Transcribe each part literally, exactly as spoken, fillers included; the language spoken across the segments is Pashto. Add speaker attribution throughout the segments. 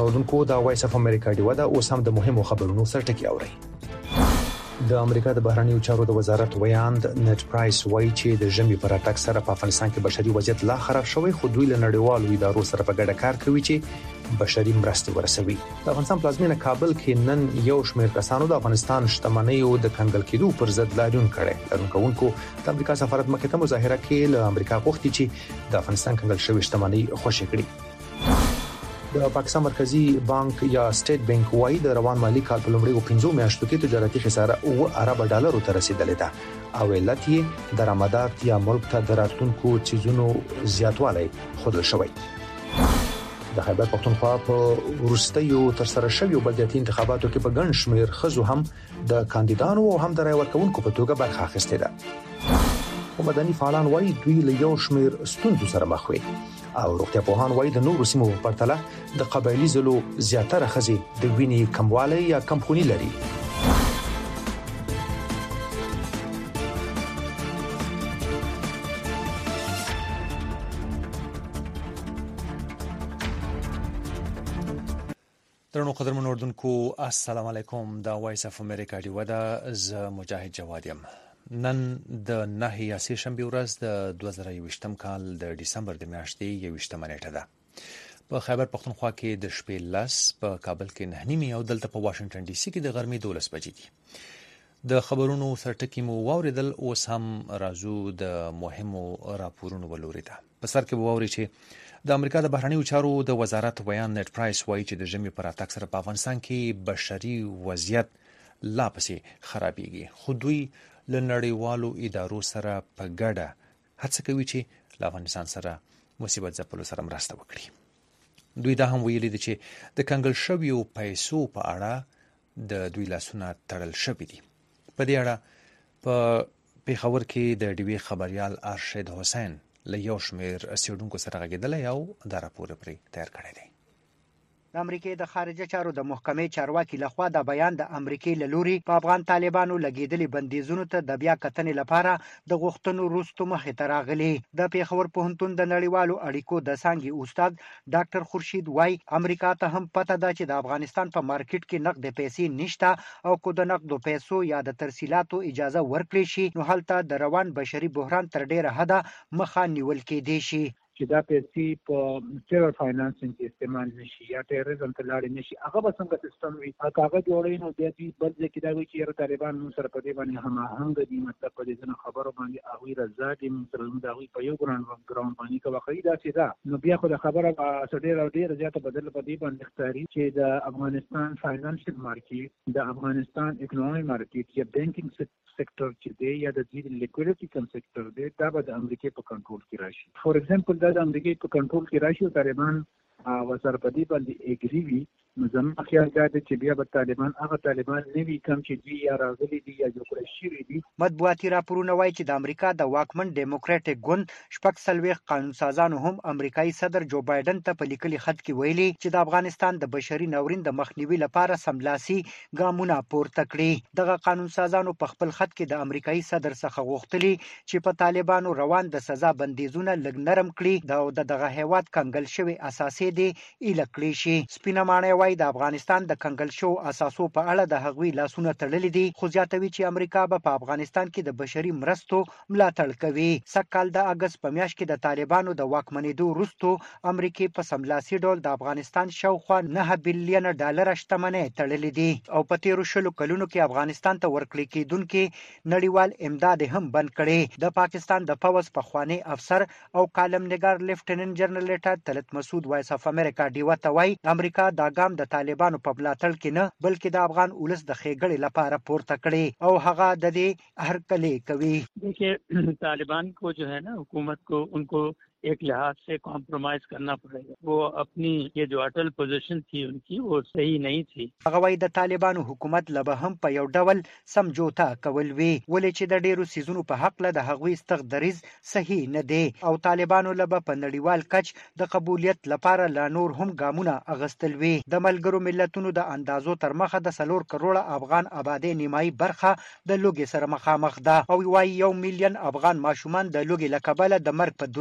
Speaker 1: اوریدونکو د وایس اف امریکا دی ودا اوس هم د مهمو خبرونو سرټکی اوري. د امریکا د بهرنیو چارو د وزارت ویاند نت پرایس وایي چې د ژمي پر اتاک سره په افغانستان کې بشري وضعیت لا خراب شوی، خو دوی له نړیوالو ادارو سره په ګډه کار کوي چې بشري مرستې ورسوي. د افغانستان پلازمینه کابل کې نن یو شمېر کسانو د افغانستان شتمنیو د کنګل کېدو پر ضد لاریون کړي. لرونکو د امریکا سفارت مکه ته مظاهره کې له امریکا غوښتي چې د افغانستان کنګل شوی شتمنۍ خوشي کړي. د پاکستان مرکزی بانک یا سټیټ بانک وايي د روان مالی کال په لومړیو پنځو میاشتو کې تجارتي خساره او ارب ډالرو ته رسیدلې ده او علت یې درآمدات یا ملک ته د راتلونکو چیزونو زیاتوالی ښودل شوی. د خیبر پښتونخوا په وروستیو تر سره شویو بلدیاتي انتخاباتو کې په ګڼ شمېر خزو هم د کاندیدانو او هم د رای ورکونکو په توګه برخه اخیستې ده. او مدني فعالان وايي دوی له یو شمېر ستونزو سره مخ وي او روغتیا پوهان وايي د نورو سیمو په پرتله د قبایلی ضلعو زیاتره خزي د وینې کموالی یا کمخونی لري. درنو قدرمنو اردوونکو السلام علیکم. دا وایس اف امریکا دی ودا ز مجاهد جواد یم. نن د نهه یا سه شنبه ورځ د دوه زره یوویشتم کال د دسمبر د میاشتې یوویشتمه نیټه ده. په خیبر پښتونخوا کې د شپې لس، په کابل کې نه نیمه او دلته په واشنگټن ډي سي کې د غرمې دولس بجې دي. د خبرونو سرټکی مو واوریدل، اوس هم راځو د مهمو راپورونو ولوري ده. په سر کې ووري چې د امریکا د بهرنیو چارو د وزارت ویان نت پرایس وایي چې د ژمي پر اتاک سره په افغانستان کې بشري وضعیت لا پسې خرابېږي، خو دوی له نړیوالو ادارو سره په ګډه هڅه کوي چې له افغانستان سره مصیبت ځپلو سره مرسته وکړي. دوی دا هم ویلي دي چې د کنګل شویو پیسو په اړه د دوی لاسونه تړل شوي دي. په دې اړه په پیښور کې د ډیوی خبريال ارشد حسین له یو شمېر سیډونکو سره غږېدلی او دا راپور پرې تیار کړی دی.
Speaker 2: د امریکای د خارجه چارو د محکمې چارواکي لخوا د بیان د امریکای له لوري په افغان طالبانو لګیدلي بندیزونو ته د بیا کتنې لپاره د غوښتنو وروسته مخې ته راغلي. د پیښور پوهنتون د نړیوالو اړیکو د څانګې استاد ډاکټر خورشید وای امریکا ته هم پته ده چې د افغانستان په مارکیټ کې نقد پیسې نشته او کو د نقد پیسو یا د ترسیلاتو اجازه ورکړي شي نو هلته د روان بشري بحران تر ډیره حده مخه نیول کېدی شي.
Speaker 3: چې دا پیسې په ټیرر فاینانسینګ کې استعمال نشي یا ټیرریزم ته لاړ نشي، هغه به څنګه سیستم وي؟ هغه جوړوي نو بیا دې بل ځای کې دا وي چې طالبان موږ سره په دې باندې هماهنګ دي، مطلب په دې ځنه خبرو باندې هغوی رضا دي، موږ سره موږ هغوی په یو ګراوند ګراوند باندې که واقعي داسې ده نو بیا خو د خبره ډېره او ډېره زیاته بدله په دې باندې ښکاري چې د افغانستان فاینانشل مارکیټ، د افغانستان اکنامي مارکیټ یا بینکینګ سیکټر چې دی یا د دې لیکویډیټي کم سیکټر دی دا به د امریکای په کنټرول کې راشي. فور ایگزامپل دا د امریکای په کنټرول کې راشي او طالبان وسره په دې باندې اګری وي نو زموږ خیال دا دی چې بیا به طالبان هغه طالبان نه وي کوم چې دوی یا راغلي دي یا جوړ شوي دي.
Speaker 2: مطبوعاتي راپورونه وایي چې د امریکا د واکمن ډیموکراټیک ګوند شپږ څلوېښت قانونسازانو هم امریکایي صدر جو بایدن ته په لیکلي خط کې ویلي چې د افغانستان د بشري ناورین د مخنیوي لپاره سملاسي ګامونه پورته کړي. دغه قانونسازانو په خپل خط کې د امریکایي صدر څخه غوښتلي چې په طالبانو روان د سزا بندیزونه لږ نرم کړي او د دغه هیواد کنګل شوی اساسي دی ایله کړی شي. سپینه ماڼۍ د افغانستان د کنګل شو اساسو په اړه د هغوی لاسونه تړلي دي، خو زیاتوي چې امریکا به په افغانستان کې د بشري مرستو ملاتړ کوي. سږکال د اګست په میاشت کې د طالبانو د واکمنېدو وروسته امریکا په سملاسي ډول د افغانستان شاوخوا نه بلین ډالر شتمنۍ تړلې دي او په تیرو شلو کلونو کې افغانستان ته ورکړل کېدونکي نړیوال امداد هم بند کړي. د پاکستان د پوز پخوانی افسر او کالم نګار لیفټیننټ جنرال لیټر طلعت مسعود وایس اف امریکا ډیو ته وایي امریکا دا ګام د طالبانو په ملاتړ کې نه بلکې د افغان ولس د ښېګړې لپاره پورته کړي او هغه د دې هرکلی کوي.
Speaker 4: देखिए तालिबान को जो है ना हुकूमत को उनको एक लिहाज से कॉम्प्रोमाइज करना पड़ेगा. वो अपनी ये जो अटल पोजीशन थी उनकी वो सही नहीं थी.
Speaker 2: هغه وايي د طالبانو حکومت لبه هم په یو ډول سمجوتا کول وی ولې چې د ډیرو سیزونو په حق له د هغوی استقداریز صحیح نه دی او طالبانو لبه په نړیوال کچ د قبولیت لپاره لا نور هم ګامونه اغستل وی. د ملګرو ملتونو د اندازو تر مخه د سلور کروڑه افغان آبادی نیمایي برخه د لوګي سره مخامخ ده او وايي یو میلیون افغان ماشومان د لوګي لکبله د مرګ په درشل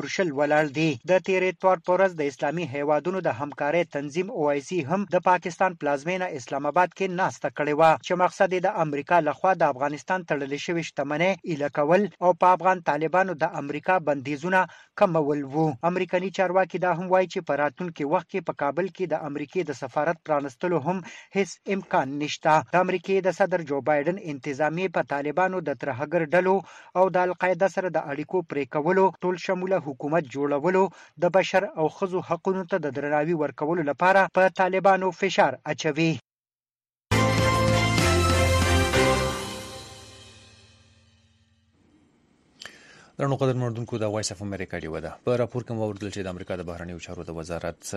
Speaker 2: ولاړ دي. د تیرې اتوار په ورځ د اسلامي هیوادونو د همکارۍ تنظیم او آی سی هم د پاکستان پلازمینه اسلام آباد کې ناسته کړې و چې مقصد یې د امریکا لخوا د افغانستان تړل شوی شتمنۍ ایله کول او په افغان طالبانو د امریکا بندیزونه کمول وو. امریکایي چارواکي دا هم وایي چې په راتلونکي وخت کې په کابل کې د امریکای د سفارت پرانستلو هم هیڅ امکان نشته. د امریکای د صدر جو بایدن انتظامیه په طالبانو د ترهګر ډلو او د القاعده سره د اړیکو پرې کولو، ټول شموله حکومت جوړولو، د بشر او ښځو حقوقو ته د درناوي ورکولو لپاره په طالبانو فشار اچوي.
Speaker 1: درنو قدر مردونکو د وایس اف امریکا دی ودا په راپور کې موردل چې د امریکا د بهرنیو چارو د وزارت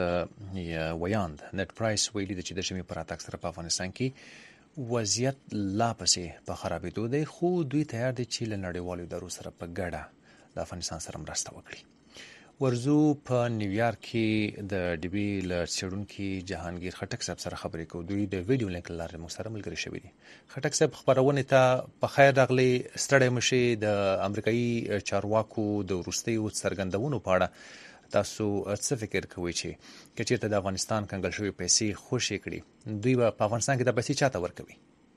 Speaker 1: ویاند نت پرایس ویلي د چې د شمی پر اتاک سره په افغانستان کې وضعیت لا پسې په خرابېدو دی، خو دوی تیار دي چې له نړیوالو ادارو سره په ګډه د افغانستان سره مرسته وکړي. ورزو په نیویارک کې د ډیبي له څېړونکي جهانگیر خټک صاحب سره خبرې کوو. دوی د ویډیو لینک له لارې موږ سره ملګري شوي دي. خټک صاحب خبرونې ته په خیر راغلی. ستړی مشي د امریکایي چارواکو د وروستیو څرګندونو په اړه تاسو څه فکر کوئ چې که چېرته د افغانستان کنګل شوي پیسې خوشې کړي دوی به په افغانستان کې د پیسې چاته ورکوي؟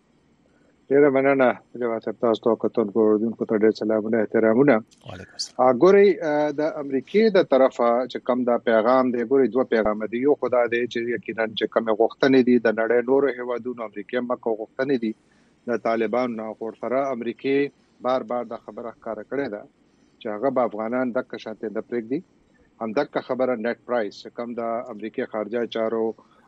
Speaker 5: ډیره مننه جواب تاسو ته کتونکو ورودونکو ته ډیر سلامونه احترامونه.
Speaker 1: وعلیکم السلام.
Speaker 5: ګوري د امریکای د طرفه چې کوم دا پیغام دی، ګوري دوه پیغام دي. یو خدای دی چې یقینا چې کوم غوښتنې دي د نړۍ نور هیوادونو امریکای مکه غوښتنې دي د طالبان نه خور سره امریکای بار بار د خبره ښکارا کړې ده چې هغه به افغانان د کشانته د پرېګ دي. هم د خبره نت پرایس کوم د امریکای خارجه چارو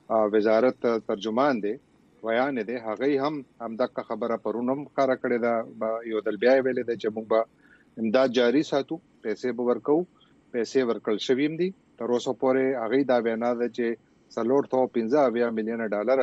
Speaker 5: وزارت ترجمان دی بیان دی، هغه هم هم د خبره پرونم ښکارا کړې ده. یو دل بیا ویلې ده چې موږ به امداد جاری ساتو، پیسې به ورکو، پیسې ورکړل شویم دي. تر اوسه پورې هغه دا وینا ده چې څلور سوه پنځه اویا میلیونه ډالر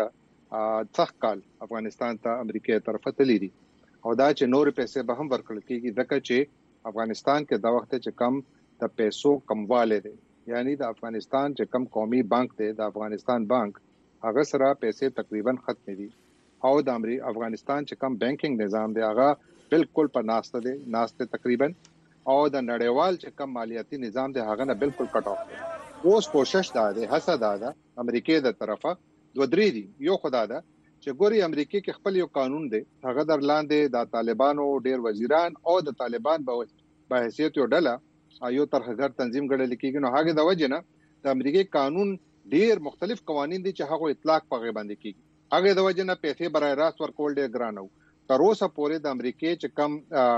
Speaker 5: څخه کال افغانستان ته امریکای طرفه تللی دي او دا چې نور پیسې به هم ورکړل کیږي ځکه چې افغانستان کې دا وخت چې کم د پیسو کمواله دي، یعنی د افغانستان چې کم قومي بانک دی د افغانستان بانک هغه سره پیسې تقریبا ختم دي او د امریکا افغانستان چې کم بانکینګ نظام دی هغه بالکل په ناسته دی ناسته تقریبا او د نړیوال چې کم مالیاتي نظام دی هغه نه بالکل کټ اف دی. اوس کوشش دا دی هڅه دا ده امریکای د طرفه دوه درې دي. یو خدا ده چې ګوري امریکای کې خپل یو قانون دی هغه در لاندې د طالبانو ډیر وزیران او د طالبان په حیثیت یو ډله یو ترهګر تنظیم ګڼل کېږي. نو هغه د وجه نه د امریکای قانون ډیر مختلف قوانين دي چې هغه اطلاق په غي باندې کیږي. هغه د وجه نه پیسې برای راست ورکول ډیر ګران وو. تر اوسه پورې د امریکای چې کم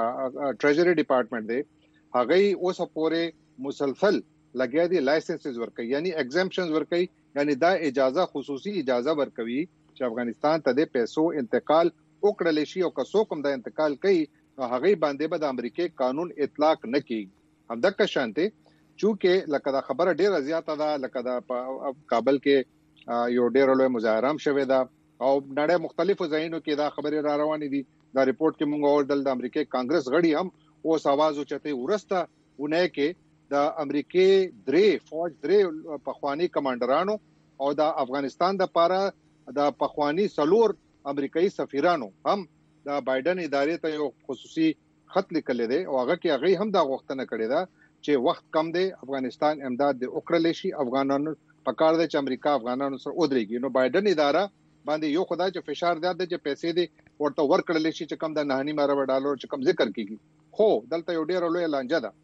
Speaker 5: ټریجری ډپارټمنټ دی هغه اوسه پورې مسلسل لګیا دي لایسنسز ورکوي، یعنی ایگزامپشنز ورکوي، یعنی دا اجازه خصوصي اجازه ورکوي چې افغانستان ته د پیسو انتقال وکړل شي او که څوک هم د انتقال کوي نو هغه باندې به د امریکای قانون اطلاق نه کوي. همدغه شانته چونکه لکه دا خبره ډیره زیاته ده، لکه دا کابل کې یو ډیر لوی مظاهره هم شوه ده او نړۍ مختلفو ځایونو کې دا خبره را روانې دي. دا ریپورت کې موږ اول د امریکای کانګرس غړي هم اوس आवाज اوچته ورسته ونه کې د امریکای درې فوج درې پخوانی کمانډرانو او د افغانستان د لپاره د پخوانی سلور امریکایي سفیرانو هم د بایدن ادارې ته یو خصوصي خط لیکل دي او هغه کې هغه هم دا غوښتنه کړې ده چې وخت کم دی افغانستان امداد د وکړل شي، افغانانو پکار دی چې امریکا افغانانو سره ودرېږي. نو بایدن اداره باندې یو خدای چې فشار دی چې پیسې دي ورته ورکړل شي چې کم د نهنی مارو ډالر چې کم ذکر کیږي. خو دلته یو ډیر لوی لانجه ده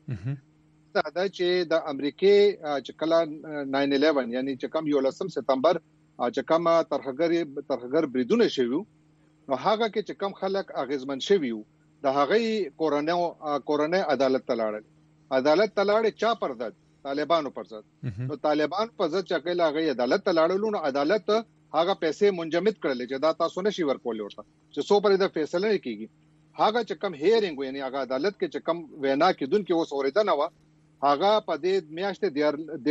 Speaker 5: دا دا چې د امریکای چې کله ناین الیون یعنی چې کم یو لسم سپتمبر چې کم ترهګر ترهګر بریدونه شوی نو هغه کې چې کم خلک اغیزمن شوی د هغه کورونه کورونه عدالت تلاړل عدالت تلاړې چا پر ضد طالبانو پر ضد. نو طالبان پر ضد چې کله هغه عدالت تلاړلو نو عدالت هغه پیسې منجمد کړل چې دا تاسو نشي ورکول ورته چې سو پر د فیصله کیږي. هغه چې کم هیرینګ یعنی هغه عدالت کې چې کم وینا کیدون کې اوس اوریدنه و هغه په دې میاشتې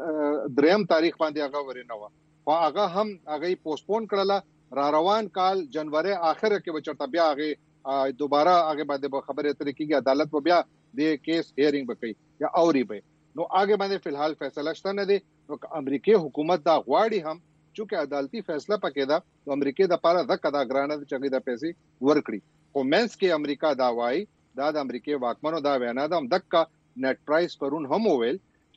Speaker 5: د دریم تاریخ باندې هغه ورینه و خو هغه هم هغه پوسټپون کړل را روان کال جنوري اخر کې بچرته بیا هغه دوباره هغه باندې خبره ترې کیږي عدالت په بیا د کیس هیرینګ وکړي یا اوري به نو هغه باندې فلحال فیصله شته نه دي. نو امریکای حکومت دا غواړي هم چې عدالتي فیصله پکې ده نو امریکای د لپاره د کدا ګرانه چې د پیسې ورکړي. خو مینس کې امریکا دا وایي دا د امریکای واکمنو دا وینا ده هم دغه نت پرایس پرون هم ویل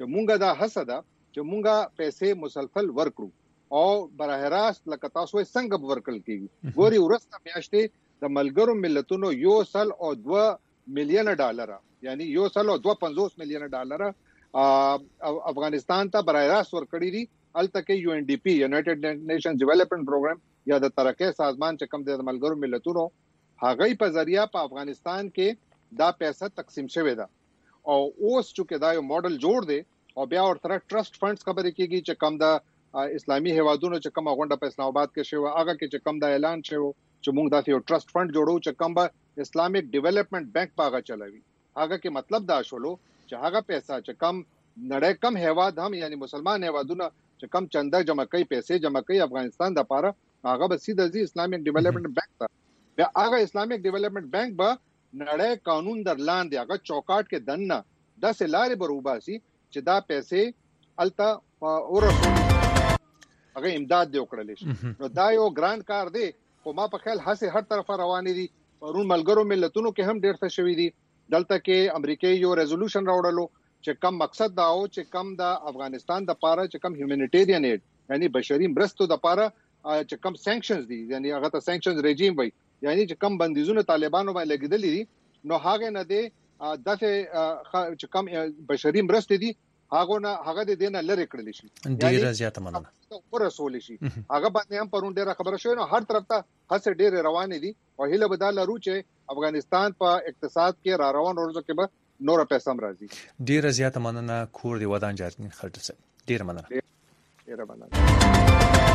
Speaker 5: چې مونږه دا حسد چې مونږه پیسې مسلسل ورکړو او براه راست لکه تاسو څنګه ورکل کیږي ګوري ورسته میاشتې د ملګرو ملتونو یو سل او دوه میلیون ډالر یعنی یو سل او دوه پنځوس میلیون ډالر افغانستان ته براه راست ورکړي دي الته یو ان ډي پی یونایټډ نیشنز ډیولپمنٹ پروګرام یا د ترقۍ سازمان چې کوم د ملګرو ملتونو هغه په ذریعہ په افغانستان کې دا پیسې تقسیم شوه ده او اوس چې دا یو ماډل جوړ دی او بیا ورته ټرست فندز خبرې کیږي چې کوم د اسلامي هیوادونو چې کوم غونډه په اسلام آباد کې شوه هغه کې چې کوم د اعلان شوه چې موږ داسې یو ټرست فند جوړو چې کوم به اسلامیک ډیولپمنٹ بانک پاغه چلوي هغه کې مطلب دا شولو چې هغه پیسې چې کم نړۍ کم هیواد هم یعنی مسلمان هیوادونه چې کم چنده جمع کوي پیسې جمع کوي افغانستان د لپاره هغه به سیده ځي اسلامیک ډیولپمنٹ بانک ته بیا هغه اسلامیک ډیولپمنٹ بانک به نړۍ قانون در لاندې هغه چوکاټ کې دننه داسې لارې بروباسي چې دا پیسې الته ورسول هغه امداد دی وکړل شي نو دا یو ګران کار دی خو ما په خیال هڅه هر طرفه روانې دي پرون ملګرو ملتونو کې هم ډېر څه شوي دي دلته کې امریکای یو ریزولوشن راوړلو چې کم مقصد دا او چې کم د افغانستان د پاره چې کم هیومانیټیرین ایډ یعنی بشري مرستو د پاره چې کم سانکشنز دي یعنی هغه ته سانکشنز رژیم وي یعنی چې کم بندیزونه طالبانو باندې لګیدلې دي نو هغه نه دي دغه چې کم بشري مرستې دي هغه نه هغه د دینه لری کړل شي
Speaker 1: ډیر زیاته مننه
Speaker 5: ورسول شي هغه باندې هم پرون ډیره خبره شوې نو هر طرف ته هڅه ډیره روانې دي او هله بدل لرو چې افغانستان په اقتصاد کې را روان ورځو کې به نور پیسې هم راځي
Speaker 1: ډیر زیاته مننه کور دی ودان جاتنی خلټ سه ډیر مننه
Speaker 5: ډیر مننه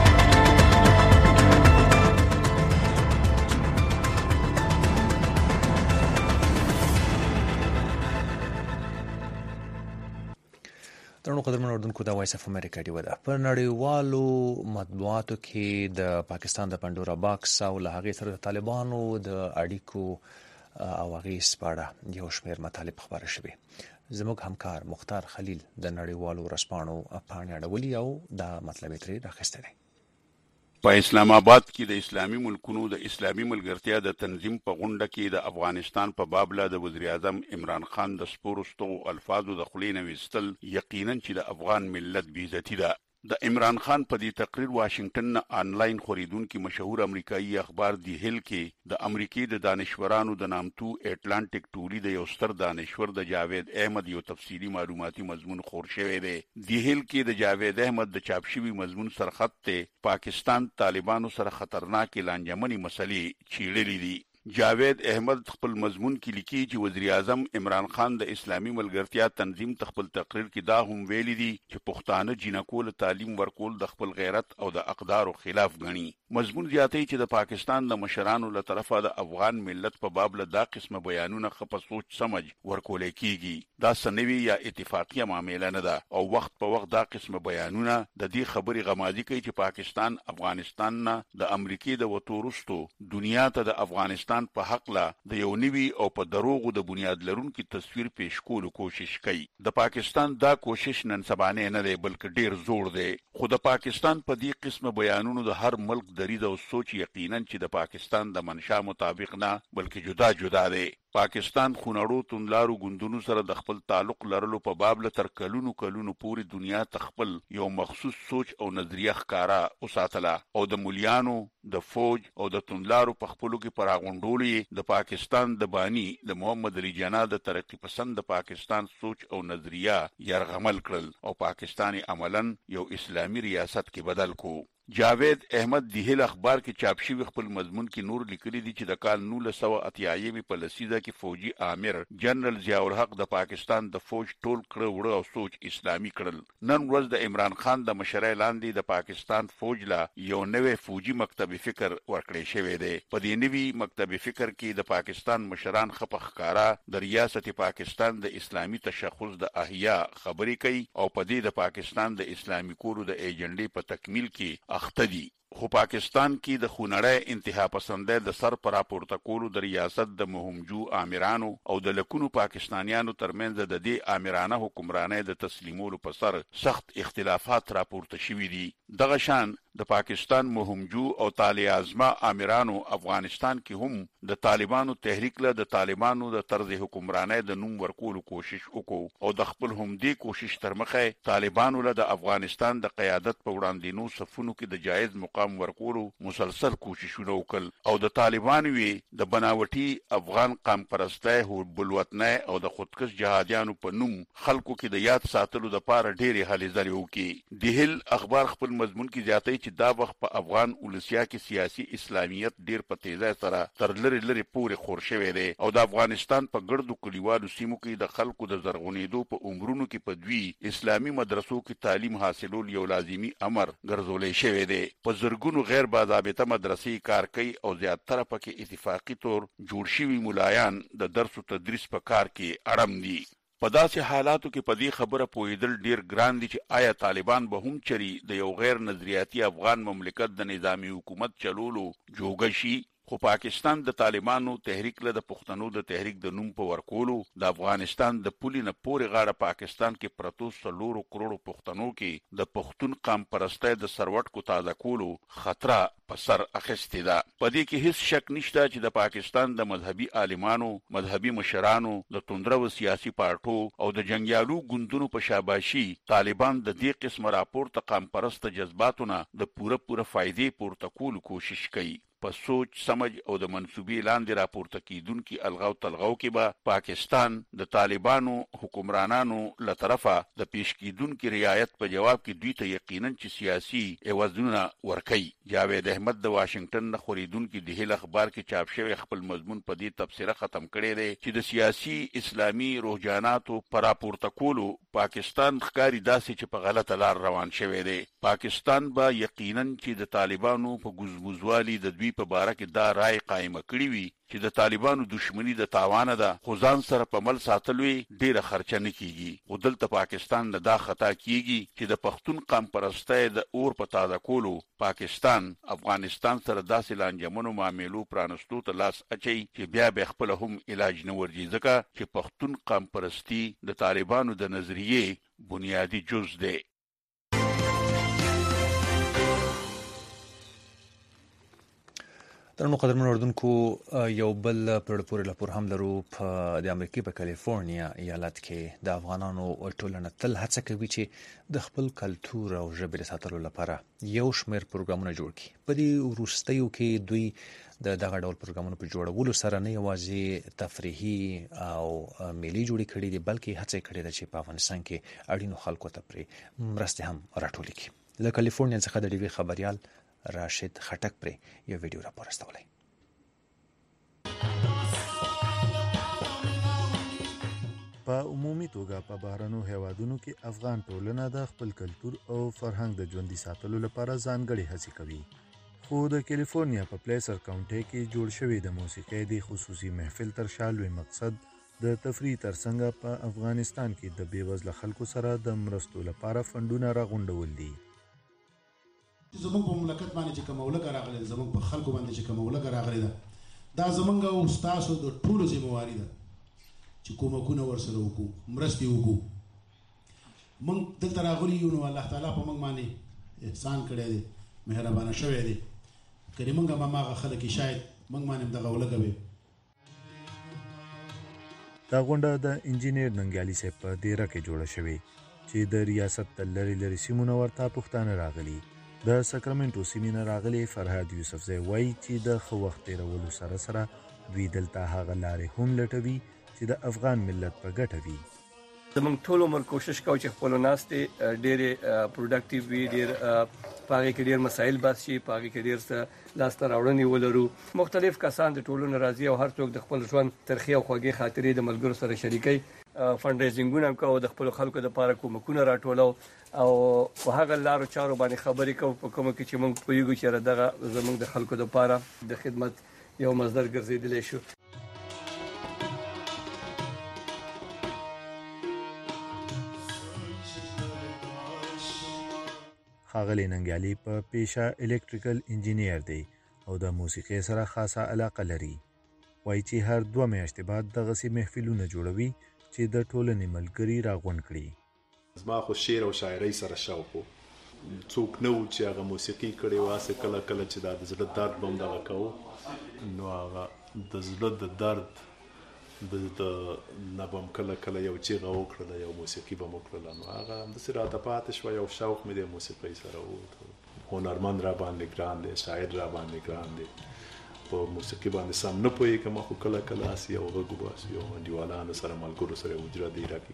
Speaker 1: ترنو قدرمن اردوونکو د وایس اف امریکا دی ودا پر نړیوالو مطبوعاتو کې د پاکستان د پندورا باکس او له هغه سره د طالبانو د اړیکو او هغه سپاړه یو شمېر مطالب خبره شوه زموږ همکار مختار خلیل د نړیوالو رسپانو پاڼې اړولي او دا مطلب یې راخسته دی
Speaker 6: په اسلام آباد کې د اسلامي ملکونو د اسلامي ملګرتیا د تنظیم په غونډه کې د افغانستان په بابله د وزیر اعظم عمران خان د سپورستو الفاظو د خلینو وستل یقینا چې د افغان ملت بی عزتی ده د عمران خان په دې تقریر واشنگټن نه آنلاین خوریدونکو مشهور امریکایي اخبار دی هیل کې د امریکای د دانشورانو د نامتو اټلانټیک ټولي د یو ستر دانشور د جاوید احمد یو تفصیلی معلوماتي مضمون خور شوی دی دی هیل کې د جاوید احمد د چاپ شوی مضمون سرخط ته پاکستان طالبانو سره خطرناک لانجمنی مسلې چیړلې دي جاوید احمد خپل مضمون کې لیکي چې وزیر اعظم عمران خان د اسلامي ملګرتیا تنظیم خپل تقریر کې دا هم ویلي دي چې پښتانه جنکول تعلیم ورکول د خپل غیرت او د اقدارو خلاف غني مضمون زیاتوي چې د پاکستان د مشرانو له طرفه د افغان ملت په باب له دا قسمه بیانونه خپل سوچ سمج ورکول کیږي دا سنوي یا اتفاقیه معاملې نه ده او وخت په وخت دا قسمه بیانونه د دې خبرې غمازي کوي چې پاکستان افغانستان نه د امریکای د وتورستو دنیا ته د افغانستان په حق لا د یو نوي او په دروغو د بنیاد لرونکو تصویر پیش کولو کوشش کوي د پاکستان دا کوشش نن سبانه نه دی بلکې ډیر زوړ دی خو د پاکستان په دې قسمه بیانونو د هر ملک درید او سوچ یقینا چې د پاکستان د منشا مطابق نه بلکې جدا جدا دی پاکستان خونړو تونلارو ګوندونو سره د خپل تعلق لرلو په باب له تر کلونو کلونو پوری دنیا تخپل یو مخصوص سوچ او نظریه ښکارا اوساتله او د مولیانو د فوج او د تونلارو په خپلو کې پراغونډولې د پاکستان د بانی د محمد علي جناح د ترقی پسند د پاکستان سوچ او نظریه يرغمل کړل او پاکستاني عملاً یو اسلامي ریاست کې بدل کو جاوید احمد د هیل اخبار کې چاپ شوی خپل مضمون کې نور لیکلي دي چې د کال نولس سوه اتیا په لسیزه کې فوجي امیر جنرال ضیاء الحق د پاکستان د فوج ټول کړه وړه او سوچ اسلامي کړل نن ورځ د عمران خان د مشرۍ لاندې د پاکستان فوج لا یو نوې فوجي مکتب فکر ورکړی شوی دی په دې نوي مکتب فکر کې د پاکستان مشران خپخ ښکارا د ریاست پاکستان د اسلامي تشخص د احیا خبرې کوي او په دې د پاکستان د اسلامي کورو د ایجنډې په تکمیل کې اخته دي خو پاکستان کې د خونړی انتها پسندۍ د سر پر راپورته کولو د ریاست د مهمجو آمرانو او د لکونو پاکستانیانو ترمنځ د دې آمرانه حکمرانۍ د تسلیمولو په سر سخت اختلافات راپورته شوي دي. دغه شان د پاکستان مهمجو او طالع اعظمه آمرانو افغانستان کې هم د طالبانو تحریک له د طالبانو د طرز حکمرانۍ د نوم ورکولو کوشش وکړو او د خپل هم دې کوشش تر مخه طالبانو له د افغانستان د قیادت په وړاندینو صفونو کې د جایز مقام ورکولو مسلسل کوششونه وکړل او د طالبانو وی د بناوټي افغان قام پرستۍ او بلوطنۍ او د خودکش جهادیانو په نوم خلکو کې د یاد ساتلو د پاره ډېری هلې ځلې وکړي. د هل اخبار خپل مضمون کې زیاتې چې دا وخت په افغان ولسیا کې سیاسي اسلامیت ډیر په تیزه سره تر لری لری پورې خور شوی دی او د افغانستان په ګردو کلیوالو سیمو کې د خلکو د زرغونېدو په عمرونو کې په دوی اسلامي مدرسو کې تعلیم حاصلول یو لازمی امر ګرځولې شوی دی. په زرګونو غیر باضابطه مدرسې کار کوي او زیاتره پکې اتفاقی تور جوړ شوي ملایان د درس او تدریس په کار کې اړم دي. په داسې حالاتو کې په دې خبره پوهېدل ډیر ګران دي چې آیا طالبان به هم چری د یو غیر نظریاتي افغان مملکت د نظامی حکومت چلولو جوګه شي. خو پاکستان د طالبانو تحریک له د پښتنو د تحریک د نوم په ورکولو د افغانستان د پولي نه پورې غاړه پاکستان کې پرتو سلورو کروڑو پښتنو کې د پښتون قام پرستۍ د سروټ کو تازه کولو خطر په سر اخیستې ده. په دې کې هیڅ شک نشته چې د پاکستان د مذهبي عالمانو، مذهبي مشرانو، د توندرو سیاسي پارټو او د جنگیالو ګوندونو په شاباشي طالبان د دې قسم راپورته قام پرست جذباتونه د پوره پوره فائدې پورته کولو کوشش کوي. په سوچ سمج او د منسوبي لاندې راپورته کیدونکو الغاو تلغاو کې به پاکستان د طالبانو حکمرانانو له طرفه د پیش کیدونکو رعایت په جواب کې دوی ته یقینا چې سیاسي ایوازونه ورکړي. جاوید احمد د واشنگټن نه خوريدونکو د هیل اخبار کې چاپ شوی خپل مضمون په دې تفسیره ختم کړی دی چې د سیاسي اسلامي رجحاناتو پر راپورته کولو پاکستان ښکاری داسې چې په غلطه لار روان شوی دی. پاکستان به یقینا چې د طالبانو په ګزموزوالي د په باره کې دا رائے قائمه کړی وي چې د طالبانو دښمنی د تاوانه ده خو ځان سره په مل ساتلوي ډیره خرچه نه کیږي. او دلته پاکستان نه دا خطا کیږي چې د پښتون قام پرستۍ د اور په تازه کولو پاکستان افغانستان سره داسې لانجمنو معاملو پرانستو ته لاس اچي چې بیا به خپل هم علاج نه ورځي ځکه چې پښتون قام پرستی د طالبانو د نظریې بنیادی جز دی.
Speaker 1: درنو قدرمن اردوونکو یو بل پرړ پورې لپاره هم لرو په د امریکای په کالیفورنیا ایالت کې د افغانانو ټولنه تل هڅه کوي چې د خپل کلتور او ژبې ساتلو لپاره یو شمېر پروګرامونه جوړ کړي. په دې وروستیو کې دوی د دغه ډول پروګرامونو په جوړولو سره نه یوازې تفریحي او ملي جوړې کړي دي بلکې هڅه کړې ده چې په افغانستان کې اړینو خلکو ته پرې مرستې هم راټولې کړي. له کالیفورنیا څخه د ډي وی خبريال راشد خټک پر یو ویډیو راپور استولای.
Speaker 7: په عمومي توګه په بهرنو هیوادونو کې افغان ټولنه د خپل کلتور او فرهنګ د ژوندۍ ساتلو لپاره ځانګړي هڅې کوي. خو د کالیفورنیا په پلیسر کاونټي کې جوړ شوی د موسیقۍ د خصوصي محفل تر شالوي مقصد د تفریح ترڅنګ په افغانستان کې د بیوزله خلکو سره د مرستو لپاره فندونه راغونډول دي.
Speaker 8: زمونږ په مملکت باندې چې کومه ولګه راغلې ده، زمونږ په خلکو باندې چې کومه ولګه راغلې ده، دا زمونږ او ستاسو د ټولو ذمہواري ده چې کومکونه ورسره وکړو، مرستې وکړو. موږ دلته راغلي یو نو الله تعالی په موږ باندې احسان کړی دی، مهربانه شوی دی. که موږ هم هماغه خلک شاید موږ باندې دغه ولګه وي.
Speaker 7: دا غونډه د انجینیر ننګیالي صاحب په دیره کې جوړه شوې چې د ریاست د لرې لرې سیمو نه ورته پښتانه راغلي. د ساکرامنټو سیمې نه راغلي فرهاد یوسفزی وایي چې د ښه وخت تېرولو سره سره دوی دلته هغه لارې هم لټوي چې د افغان ملت په ګټه وي.
Speaker 9: زمونږ ټول عمر کوشش کوو چې خپل ناستې ډېرې پروډکټیو وي، ډېر په هغې کې ډېر مسایل بحث شي، په هغې کې ډېر څه لاسته راوړنې ولرو. مختلف کسان د ټولو نه راځي او هر څوک د خپل ژوند ترخې او خوږې خاطرې د ملګرو سره شریکوي. فنډ ریزینګونه هم کوو، د خپلو خلکو دپاره کومکونه راټولو او په هغه لارو چارو باندې خبرې کوو په کومه کې چې موږ پوهېږو چې دغه زموږ د خلکو دپاره د خدمت یو مصدر ګرځېدلی شو.
Speaker 7: ښاغلی ننګیالي په پیشه الکتریکل انجینیر دی او د موسیقي سره خاصه علاقه لري. وایي چې هر دوه میاشتې بعد دغسې محفلونه جوړوي چې د ټولنې ملګري راغونډ کړي.
Speaker 10: زما خو شعر او شاعرۍ سره شوق و. څوک نه و چې هغه موسیقي کړې واسه کله کله چې دا د زړه درد به هم دغه کوو نو هغه د زړه د درد د نه به هم کله کله یو چیغه وکړله یو موسیقي به م وکړله نو هغه همداسې راته پاتې شوه. یو شوق مې د موسیقۍ سره و. هنرمند را باندې ګران دی، شاعر را باندې ګران دی. په موسیقي باندې سم نه پوهېږم خو کله کله هسې یو غږ وباسو یو انډیوالانو سره ملګرو سره حجره دی راکړي.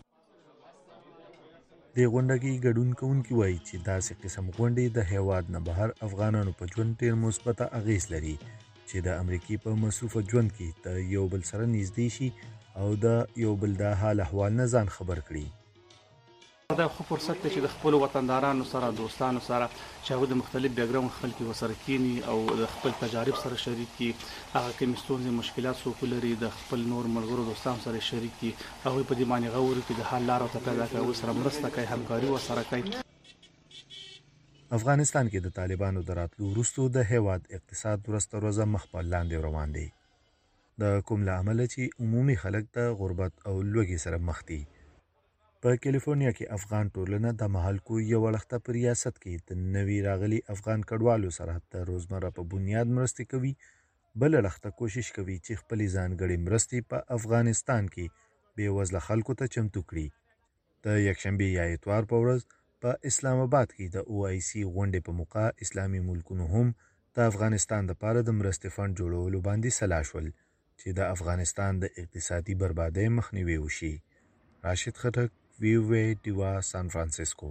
Speaker 7: د غونډه کې ګډون کوونکي وایي چې داسې قسم غونډې د هیواد نه بهر افغانانو په ژوند ډېر مثبته اغېز لري چې د امریکې په مصروفه ژوند کې د یو بل سره نږدې شي او د یو بل د حال احوال نه ځان خبر کړي.
Speaker 11: دا خو فرصت دی چې د خپل وطندارانو سره دوستانو سره چې هغوی د مختلف بیکګراوند خلک ورسره کینی او د خپل تجارب سره شریک کړي. هغه کومې ستونزې مشکلات څوک لري د خپل نور ملګرو دوستانو سره شریک کړي. هغوی په دې باندې غور کړي د حل لارو ته پیدا کړي او سره مرسته کوي، همکاري ورسره کوي.
Speaker 7: افغانستان کې د طالبانو د راتلو وروسته د هیواد اقتصاد ورځ تر ورځه مخ په لاندې روان دی. د کوم له امله چې عمومي خلک د غربت او لوږې سره مخ دي. په کیلیفورنیا کې افغان ټولنه د مهالکو یو وړخته په ریاست کې د نوي راغلي افغان کډوالو سره د روزمره په بنیاد مرستې کوي. بل وړخته کوشش کوي چې خپلې ځانګړې مرستې په افغانستان کې بې وزله خلکو ته چمتو کړي. د یکشنبې یا اتوار په ورځ په اسلام آباد کې د او آی سی غونډې په موقع اسلامي ملکونو هم د افغانستان لپاره د مرستې فند جوړولو باندې سلا شول چې د افغانستان د اقتصادي بربادۍ مخنیوی وشي. راشد خټک، وی او ای ډیوا، سان فرانسیسکو.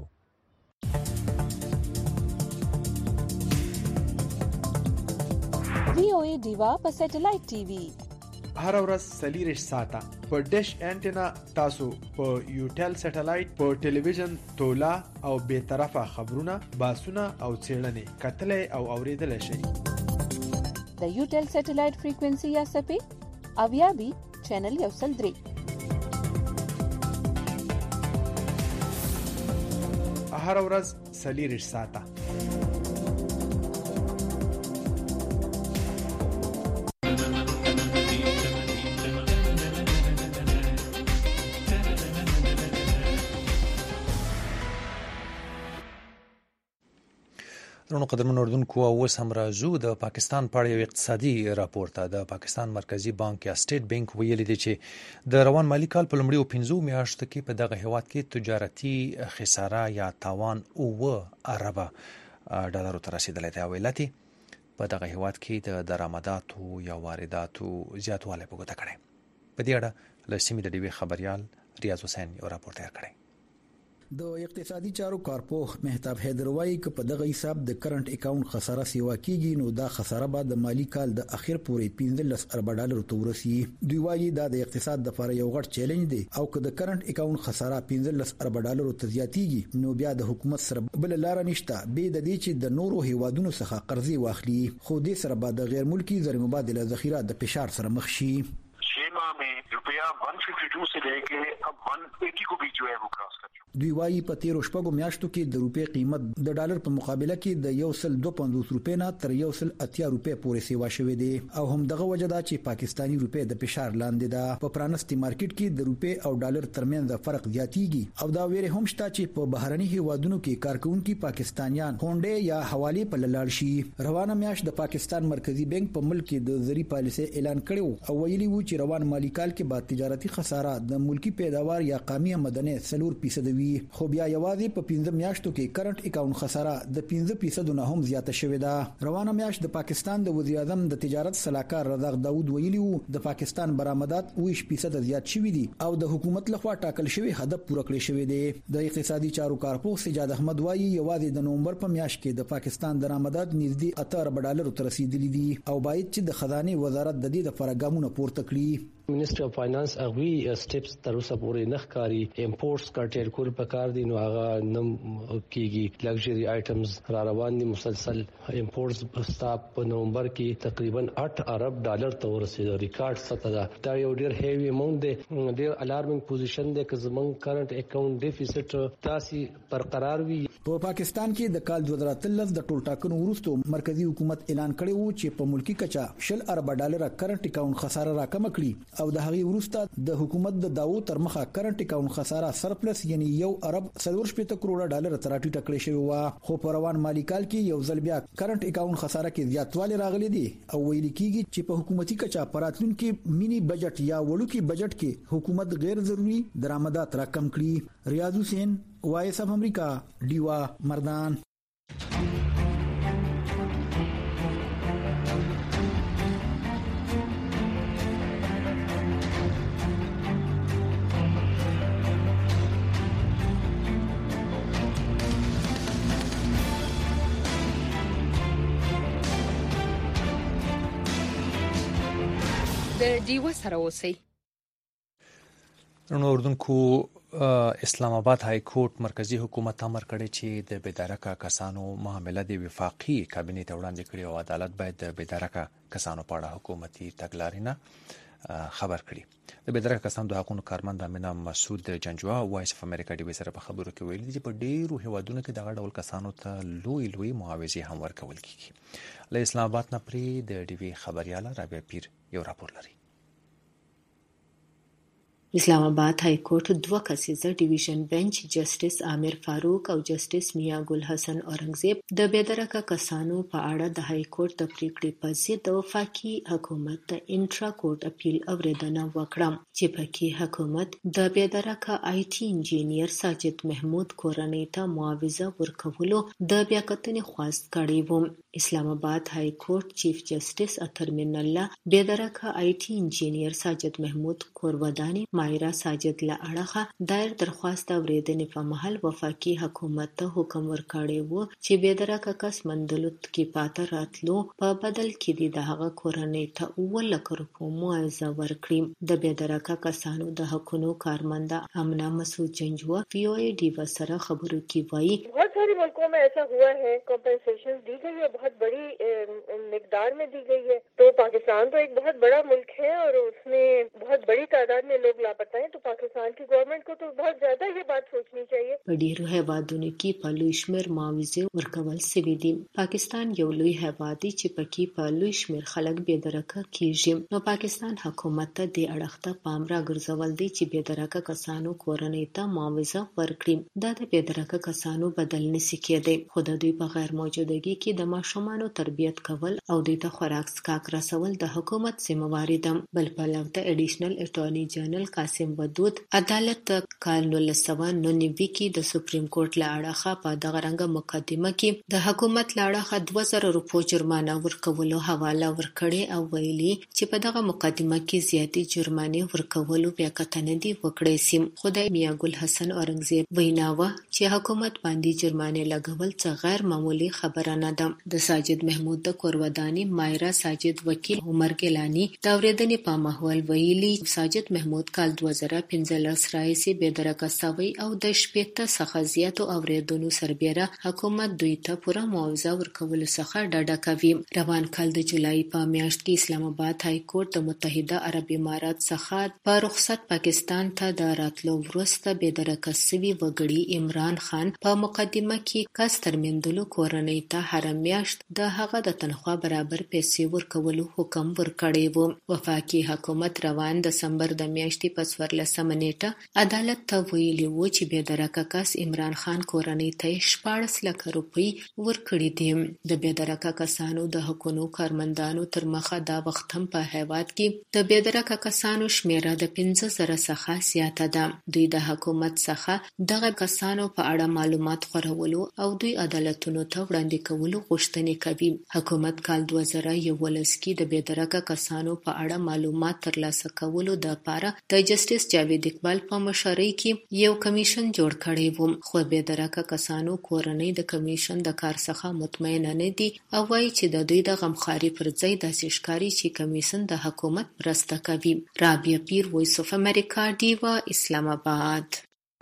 Speaker 12: وی او ای ډیوا په سټلایټ ټي وي
Speaker 13: هر ورځ څلور ساعته په ډیش انټینا تاسو په یوټل سټلایټ په ټلویزیون تولا او به طرفه خبرونه باسونه او څېړنې کتلې او اوریدل شي.
Speaker 12: د یوټل سټلایټ فریکوئنسي یا سپې اویا بي چینل یو سل درې.
Speaker 13: هر ورځ څلور ساعته
Speaker 1: درنو قدرمن اردوونکو اوس هم راځو د پاکستان په اړه یو اقتصادي راپور ته. د پاکستان مرکزی بانک یا سټیټ بانک ویلي دی چې د روان مالی کال په لومړیو پنځو میاشتو کې په دغه هیواد کې تجارتي خساره یا تاوان اوه اربه ډالرو ته رسیدلی دی او علت په دغه هیواد کې د درآمداتو یا وارداتو زیاتوالی په ګوته کړی. په دې اړه له سیمې د ډیوې خبریال ریاض حسین یو راپور تیار کړی.
Speaker 14: د اقتصادي چارو کارپوه مهتاب حیدر وایي چې په دغه حساب د کرنٹ اکاونټ خساره سیوا کیږي نو دا خساره به د مالی کال د اخر پورې پنځلس ارب ډالر ته ورسي. دوی وایي دا د اقتصاد لپاره یو غټ چیلنج دی او که د کرنٹ اکاونټ خساره پنځلس ارب ډالر ته زیاتیږي نو بیا د حکومت سره بل لار نشته به د دې چې د نورو هیوادونو څخه قرضې واخلي. خو دې سره به د غیر ملکی زر مبادله ذخیره د فشار سره مخ شي.
Speaker 15: छह माह में रुपया एक सौ बावन से लेके अब एक सौ अस्सी को भी जो है वो क्रॉस कर चुका.
Speaker 14: دوی وايي په تیرو شپږو میاشتو کې د روپې قیمت د ډالر په مقابله کې د یو سل دوه پنځوس روپې نه تر یو سل اتیا روپې پورې سیوا شوې دي او هم دغه وجه ده چې پاکستانی روپې د فشار لاندې ده. په پرانستي مارکیټ کې د روپې او ډالر ترمنځ فرق زیاتیږي او دا ویره هم شته چې په بهرني هیوادونو کې کارکونکو پاکستانیان هونډې یا حواله په لاړ شي. روانه میاشت د پاکستان مرکزی بانک په ملک کې د زری پالیسي اعلان کړو او ویلي وو چې روان مالی کال کې با تجارتي خساره د ملکی پیداوار یا قومي آمدنه څلور فیصد وي. خو بیا یوازې په پنځه میاشتو کې کرنٹ اکاونټ خساره د پنځه فیصد نه هم زیاته شوې ده. روانه میاشت د پاکستان د وزیر اعظم د تجارت صلاحکار رضا داوود ویلي وو د پاکستان برآمدات اوه فیصد زیات شوې دي او د حکومت لخوا ټاکل شوی هدف پوره کړی شوی دی. د اقتصادي چارو کارپوه سجاد احمد وایي یوازې د نومبر په میاشت کې د پاکستان درآمدات نږدې اته ارب ډالر ته رسیدلي دي او باید چې د خزانه وزارت د دې لپاره ګامونه پورته کړي.
Speaker 16: منیسټری اف فاینانس هغه سټیپس تر اوسه پورې نه ښکاري. امپورټس کارټل کول پکار دي، نو هغه نم کېږي. لګژري آیټمز را روان دي مسلسل. امپورټس ستا په نومبر کې تقریبا اټ ارب ډالر ته ورسېدو، ریکارډ سطح ده. دا یو ډیر هیوی اماونټ دی، ډیر الارمینګ پوزیشن دی که زمونږ کرنٹ اکاونټ ډیفیسټ تاسې برقرار وي.
Speaker 14: په پاکستان کې د کال دوه زره اتلس د ټول ټاکنو وروسته مرکزی حکومت اعلان کړی وو چې په ملکی کچا شل ارب ډالر کرنٹ اکاونټ خساره راکم کړي، او د هغې وروسته د حکومت د داو تر مخه کرنٹ اکاونټ خساره سرپلس یعنی یو ارب څلور شپږ کروڑه ډالر تر ټیټه کړې شوی و. خو په روان مالی کال کې یو ځل بیا کرنٹ اکاونټ خساره کې زیاتوالی راغلی دی او ویل کېږي چې په حکومتي کچا پراتلونکو مینی بجټ یا وړوکی بجټ کې حکومت غیر ضروري درآمدات راکم کړي. ریاض حسین، وایس اف امریکا، ډیوا مردان.
Speaker 17: د ډیوا سره اوسئ.
Speaker 18: نو اردوونکو اسلام آباد های کورټ مرکزی حکومت امر کړی چې د بېدرکه کسانو معامله د وفاقي کابینې ته وړاندې کړي او عدالت باید د بېدرکه کسانو په اړه حکومتي تګلارې نه خبر کړي. د بېدرکه کسانو د حقوقو کارمند امینه مسعود جنجوا وایس اف امریکا ډي وی سره په خبرو کې ویلي چې په ډیرو هیوادونو کې دغه ډول کسانو ته لوی لوی معاوضې هم ورکول کیږي. له اسلام آباد نه پرې د ډي وی خبرياله رابعه پیر یو راپور لري.
Speaker 19: اسلام آباد های کورټ دوه کسیزه ډیویژن بنچ جسټس عامر فاروق او جسټس میا ګل حسن اورنګزیب د بېدرکه کسانو په اړه د های کورټ د پریکړې په ضد د وفاقي حکومت د انټرا کورټ اپیل اوریدنه وکړه چې پکې حکومت د بېدرکه آی ټي انجینیر ساجد محمود کورنۍ ته معاوضه ورکولو د بیاکتنې خواست کړی و. اسلام آباد های کورټ چیف جسټس اترمن الله بېدرکه آی ټي انجینیر ساجد محمود کورودانی مایرا ساجد له اړخه دایر درخواست اوریدنې په محل وفاقي حکومت ته حکم ورکړی و چې بېدرکه کس مندلو کې پاتې راتلو په بدل کې د هغه کورنۍ ته اووه لکه روپو معاوضه ورکړي. د بېدرکه کسانو د حقوقو کارمند امینه مسعود جنجوا وی او ای ډیوا سره خبرو کې وایي
Speaker 20: بہت سارے ملکوں میں ایسا ہوا ہے، کمپنسیشن دی گئی ہے، بہت بڑی مقدار میں دی گئی ہے. تو پاکستان تو ایک بہت بڑا ملک ہے اور اس میں بہت بڑی تعداد میں لوگ لاپتہ ہیں، تو پاکستان کی گورنمنٹ کو تو بہت زیادہ یہ بات سوچنی چاہیے.
Speaker 19: په ډیرو هیوادونو کې په لوی شمېر معاوضې ورکول سوي دي. پاکستان یو لوی هیواد دی چې پکې په لوی شمېر خلک بېدرکه کیږي. نو پاکستان حکومت ته د اړخ ته پام راګرځول دی چې بېدرکه کسانو کورنۍ ته معاوضه ورکړي. دا د بېدرکه کسانو بدل نشي کېدی، خو د دوی په غیر موجودګي کې د ماشومانو تربیت کول او دوی ته خوراک څښاک رسول د حکومت ذمہواری ده. بل پلو ته اډیشنل اټارنی جنرال قاسم ودود عدالت کال نولس سوه نهه نوي کې د سپریم کورټ له اړخه په دغه رنګه مقدمه کې د حکومت له اړخه دوه زره روپو جرمانه ورکولو حواله ورکړې او ویلي چې په دغه مقدمه کې زیاتې جرمانې ورکولو بیاکتنه دي وکړې سي. خدای میا ګل حسن اورنګزیب ویناوه چې حکومت باندې جرمانې لګول څه غیر معمولی خبره نه ده. د ساجد محمود د کورودانی مایرا ساجد وکیل عمر ګیلانی د اوریدنې په ماحول ویلي ساجد محمود کال دوه زره پنځلس راهیسې بېدرکه سوی او د شپېته څخه زیاتو اوریدونو سربیره حکومت دوی ته پوره معاوضه ورکولو څخه ډډه کوي. روان کال د جولای په میاشت کې اسلام آباد های کورټ د متحده عرب امارات څخه په رخصت پاکستان ته د راتلو وروسته بېدرکه سوي وګړي عمران خان په مقدمه کې کس ترمندلو کورنۍ ته هر میاشت د هغه د تنخوا برابر پیسې ورکولو حکم ورکړی و. وفاقي حکومت روان دسمبر د میاشتې په څوارلسمه نیټه عدالت ته ویلي و چې بېدرکه کس عمران خان کورنۍ ته شپاړس لکه روپۍ ورکړي دي. د بېدرکه کسانو د حقوقو کارمندانو تر مخه دا وخت هم په هیواد کې د بېدرکه کسانو شمیره د پنځه زره څخه زیاته ده. دوی د حکومت څخه دغه کسانو په اړه معلومات خورول ټولولو او دوی عدالتونو ته وړاندې کولو غوښتنې کوي. حکومت کال دوه زره یولس کې د بېدرکه کسانو په اړه معلومات ترلاسه کولو لپاره د جسټیس جاوید اقبال په مشرۍ کې یو کمیشن جوړ کړی و، خو بېدرکه کسانو کورنۍ د کمیشن د کار څخه مطمئنه نه دي او وایي چې د دوی د غمخواري پر ځای داسې ښکاري چې کمیشن د حکومت مرسته کوي. رابعه پیر، وایس اف امریکا، ډیوا، اسلام آباد.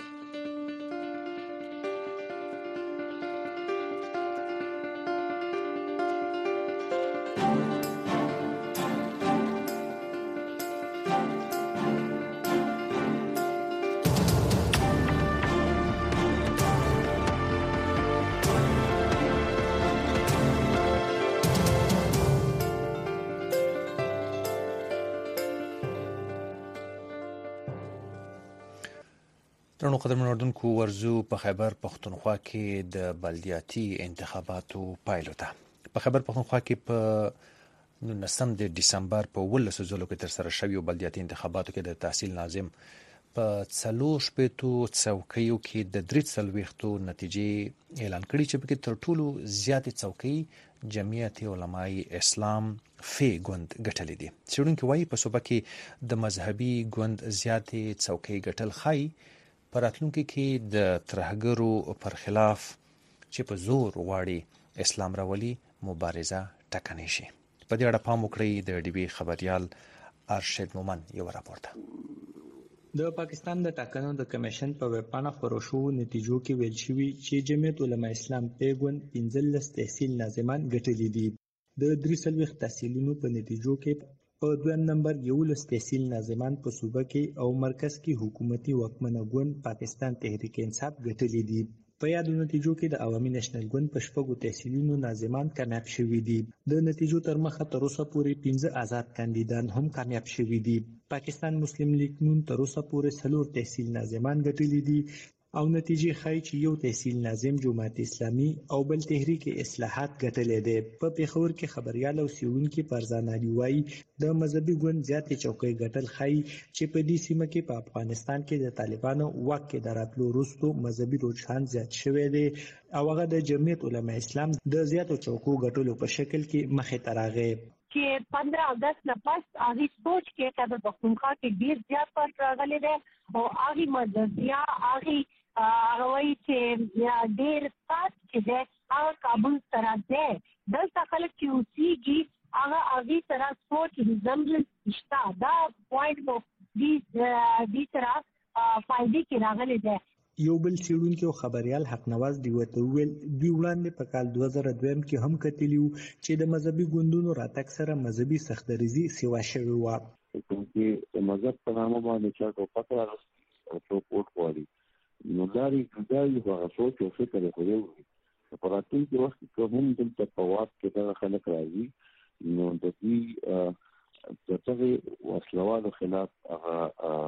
Speaker 18: درنو قدرمن اردوونکو، ورزو په خیبر پښتونخوا کې د بلدیاتي انتخاباتو پایلو ته. په خیبر پښتونخوا کې په نولسم د ډسمبر په ولسو ځلو کې ترسره شویو بلدیاتي انتخاباتو کې د تحصیل ناظم په څلور شپېتو څوکیو کې د درې څلوېښتو نتیجې اعلان کړي چې پکې تر ټولو زیاتې څوکۍ جمعیت علمای اسلام فی ګوند ګټلې دي. څېړونکي وایي په صوبه کې د مذهبي ګوند زیاتې څوکۍ ګټل ښایي په راتلونکي کې د ترهګرو پر خلاف چې په زور غواړي اسلام راولي مبارزه ټکنۍ شي. په دې اړه پام وکړئ. د ډي بي خبريال ارشد مومن یو راپورته.
Speaker 21: د پاکستان د ټاکنو د کمیشن په ویب پاڼه خپرو شوو نتیجو کې ویل شوي چې جمعیت علما اسلام پیګون پنځلس تحصیل ناظمان ګټلي دي. د درې څلوېښت تحصیلونو په نتیجو کې په دویم نمبر یولس تحصیل ناظمان په صوبه کې او مرکز کې حکومتي واکمنه ګوند پاکستان تحریک انصاف ګټلي دي. په یادو نتیجو کې د عوامي نېشنل ګوند په شپږو تحصیلونو ناظمان کامیاب شوي دي. د نتیجو تر مخه تر اوسه پورې پنځه آزاد کاندیدان هم کامیاب شوي دي. پاکستان مسلم لیگ نون تر اوسه پورې څلور تحصیل ناظمان ګټلي دي او نتیجې ښایي چې یو تحصیل ناظم جماعت اسلامي او بل تحریک اصلاحات ګټلې دی. په پیښور کې خبريال او څېړونکي فرزان علي وایي د مذهبي ګوند زیاتې چوکۍ ګټل ښایي چې په دې سیمه کې په افغانستان کې د طالبانو واک کې د راتلو وروسته مذهبي رجحان زیات شوی دی او هغه د جمعیت علما اسلام د زیاتو چوکو ګټلو په شکل کې مخې ته راغی.
Speaker 22: چې پندرہ اگست نه پس هغه سوچ کې خیبر پختونخوا کې ډیر زیات فرق راغلی دی او هغه مدرسیا هغه هغه وایي چې ډیر سات چې دی هغه کابل سره دی. دلته خلک چې اوسېږي هغه هغې سره سوچ ریزمبلنس شته. دا پوینټ مو دې سره فایدې کې راغلی دی.
Speaker 21: یو بل څېړونکی او خبريال حق نواز ډیوه ته وویل دوی وړاندې په کال دوه زره دویم کې هم کتلي وو چې د مذهبي ګوندونو راتګ سره مذهبي سختدریزي سیوا شوې وه.
Speaker 23: چې مذهب په نامه باندې چا ټوپک راغوستی او څوک ووټ غواړي نو دا یې جدا وي خو هغه سوچ او فکر یې خو یو وي. په راتلونکي وخت کې که هم دلته په واک کې دغه خلک راځي نو د دوی د دغې وسلوالو خلاف هغه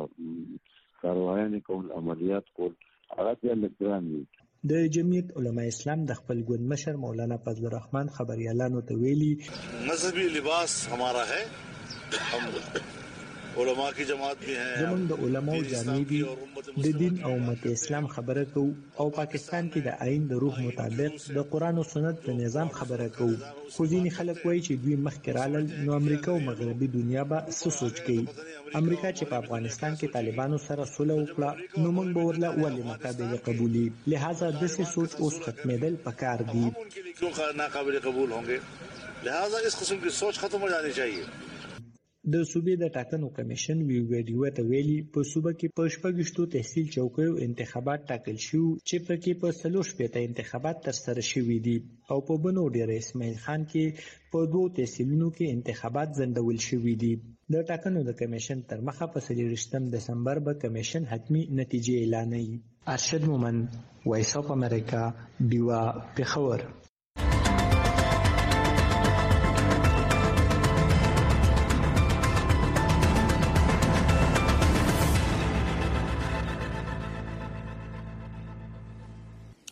Speaker 23: کاروایانې کول عملیات کول هغه بیا لږ ګران وي.
Speaker 21: د جمعیت علما اسلام د خپل ګوند مشر مولانا فضل الرحمن خبريالانو ته ویلي
Speaker 24: مذهبي لباس ہمارا ہے ہم علماء کی جماعت بھی ہیں.
Speaker 21: زمونږ د علماو جامې دي د دین او امت اسلام خبره کوو او پاکستان کې د آئین د روح مطابق د قرآن او سنت د نظام خبره کوو. خو ځینې خلک وایي چې دوی مخکې رالل نو امریکا او مغربي دنیا به څه سوچ کوي. امریکا چې په افغانستان کې طالبانو سره صلح وکړه نو موږ به ورله ولې مقابله قبولي. لہذا داسې سوچ اوس ختمېدل پکار دي.
Speaker 24: کیوں ناقابل قبول ہوں گے؟ لہذا اس قسم کی سوچ ختم ہو جانی چاہیے.
Speaker 21: د صوبې د ټاکنو کمیشن وی ویډیو ته ویلي په صوبه کې په شپږشتو تحصیل چوکیو انتخابات ټاکل شو چې پکې په څلور شپېته انتخابات ترسره شوي دي او په بنو ډېره اسماعیل خان کې په دوو تحصیلونو کې انتخابات ځنډول شوي دي. د ټاکنو د کمیشن تر مخه په څلېرویشتم دسمبر به کمیشن حتمي نتیجې اعلانوي. ارشد مومن، وایس اف امریکا، ډیوا، پیښور.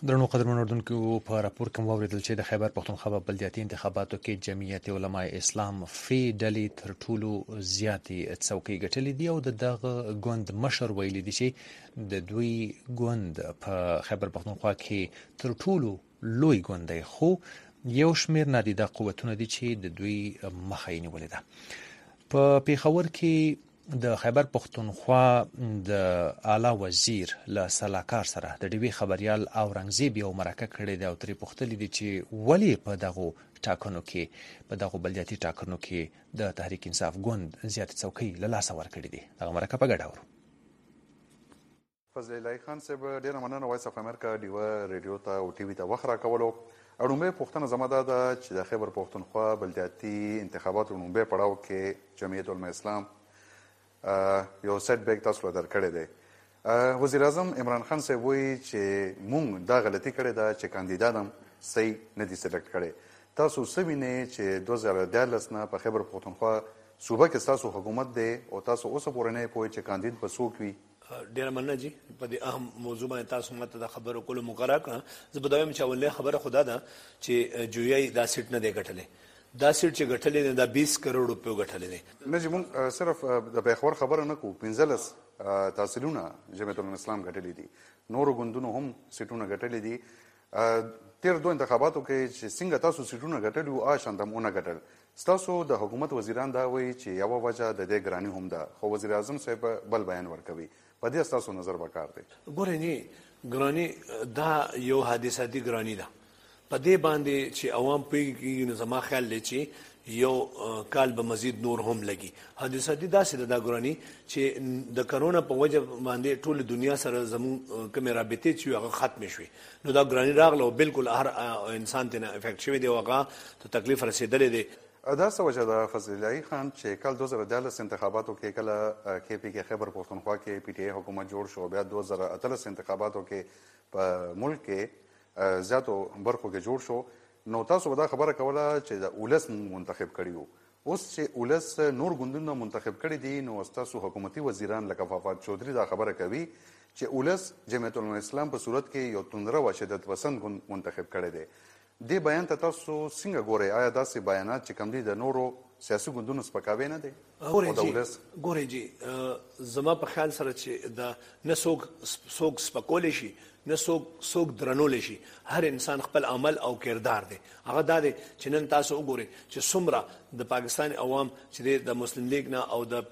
Speaker 18: درنو قدرمن اردوونکو په راپور کې واوریدل چې د خیبر پښتونخوا په بلدیاتي انتخاباتو کې جمعیت علماء اسلام فی ډلې تر ټولو زیاتې څوکۍ ګټلې دي او د دغه ګوند مشر ویلي دي چې د دوی ګوند په خیبر پښتونخوا کې تر ټولو لوی ګوند دی، خو یو شمېر نادیده قوتونه دي چې د دوی مخه یې نیولې ده. په پیښور کې د خیبر پښتونخوا د اعلی وزیر له سلاکار سره د ډیوی خبريال اورنګزیب یو مرکه کړې ده او ترې پوښتلې دي چې ولې په دغو ټاکنو کې په دغو بلدیاتي ټاکنو کې د تحریک انصاف ګوند زیات څوکۍ له لاسه ورکړې دي. دغه مرکه په ګډه اورو.
Speaker 2: فضل الله خان صاحب ډیره مننه وایس اف امریکا ډیو ریډیو ته او ټي وي ته وخت راکولو. اړومبه پښتنه زما ده چې د خیبر پښتونخوا بلدیاتي انتخاباتو اړومبه پړاو کې جمعیت علماء اسلام یو سیټ بیک تاسو له درکړی دی. وزیر اعظم عمران خان صاحب وایي چې مونږ دا غلطي کړې ده چې کاندیدان هم صحیح نه دي سلیکټ کړی. تاسو څه وینئ چې دوه زره دیارلس نه په خیبر پښتونخوا صوبه کې ستاسو حکومت دی او تاسو اوسه پورې نه پوهئ چې کاندید به څوک وي؟
Speaker 3: ډیره مننه جی په دې اهم موضوع باندې تاسو ماته د خبرو کولو مقرره کړه. زه به دا وایم چې اولنۍ خبره خدا ده چې جویای دا سیټ نه دی ګټلی، دا سیټ چې ګټلې دی دا بیس کروڑ روپیو ګټلې دی.
Speaker 2: نه جی مونږ صرف د پیښور خبره نه کوو، پنځلس تحصیلونه جمعیت علماء اسلام ګټلې دي، نورو ګوندونو هم سیټونه ګټلې دي. تیر دوه انتخاباتو کې چې څنګه تاسو سیټونه ګټلي وو آ شان هم ونه ګټل. ستاسو د حکومت وزیران دا وایي چې یوه وجه د دې ګراني هم ده، خو وزیر اعظم صاحب بل بیان ورکوي. په دې ستاسو نظر به کار دی؟
Speaker 3: ګورئ نه ګراني دا یو حادثاتي ګراني ده، په دې باندې چې عوام پوهېږي نو زما خیال دی چې یو کال به مزید نور هم لګي. حادثاتي داسې ده دا ګراني چې د کرونا په وجه باندې ټول دنیا سره زموږ کومې رابطې چې هغه ختمې شوې، نو دا ګراني راغله او بالکل هر انسان ته نه افیکټ شوی دی او هغه ته تکلیف رسېدلی دی.
Speaker 2: دا څه وجه ده فضل الله خان چې کال دوه زره دیارلس انتخاباتو کې کله کې پی کې خیبر پښتونخوا کې پی ټی آی حکومت جوړ شو، بیا دوه زره اتلس انتخاباتو کې په ملک کې زیاتو برخو کې جوړ شو، نو تاسو به دا خبره کوله چې د اولس منتخب کړي وو. اوس چې اولس نور ګوندونه منتخب کړي دي نو ستاسو حکومتي وزیران لکه وفات چودھری دا خبره کوي چې اولس جمعیت علماء اسلام په صورت کې یو توندره و شدت پسند ګوند منتخب کړي دي. دې بیان ته تاسو څنګه ګورئ؟ آیا داسې بیانات چې کوم دي د نورو سیاسي ګوندونو سپکاوی نه دی؟
Speaker 3: ګورئ جی زما په خیال سره چې د نه څوک څوک سپکولی شي نه څوک څوک درنولی شي، هر انسان خپل عمل او کردار دی. هغه دا دی چې نن تاسو وګورئ چې څومره د پاکستان عوام چې د مسلم لیگ نه او د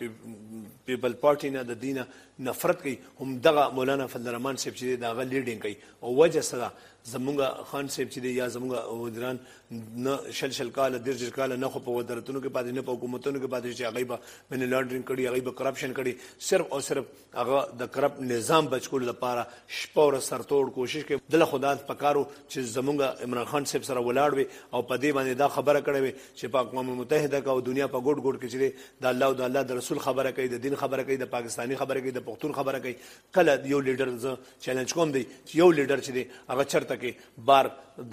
Speaker 3: پیپل پارټي نه د دینه نفرت کوي، هم دغه مولانا فضل الرحمن صاحب چې دی د هغه لیډینګ کوي او وجه څه ده؟ زمونږ خان صاحب چې دی یا زمونږ وزیران نه شل شل کاله دېرش دېرش کاله نه خو په وزارتونو کې پاتې نه په حکومتونو کې پاتې چې هغوی به منی لانډرینګ کړي، هغوی به کرپشن کړي. صرف او صرف هغه د کرپټ نظام بچ کولو لپاره شپه ورځ سرتوړ کوشش کوي. دله خو دا پکار و چې زمونږ عمران خان صاحب سره ولاړ وي او په دې باندې دا خبره کړې وي چې په اقوام متحده کې او دنیا په ګوټ ګوټ کې چې دی د الله او د الله د رسول خبره کوي، د دین خبره کوي، د پاکستاني خبره کوي، د پښتون خبره کوي. کله یو لیډر زه چیلنج کوم دی چې یو لیډر چې دی هغه چرته کې بار د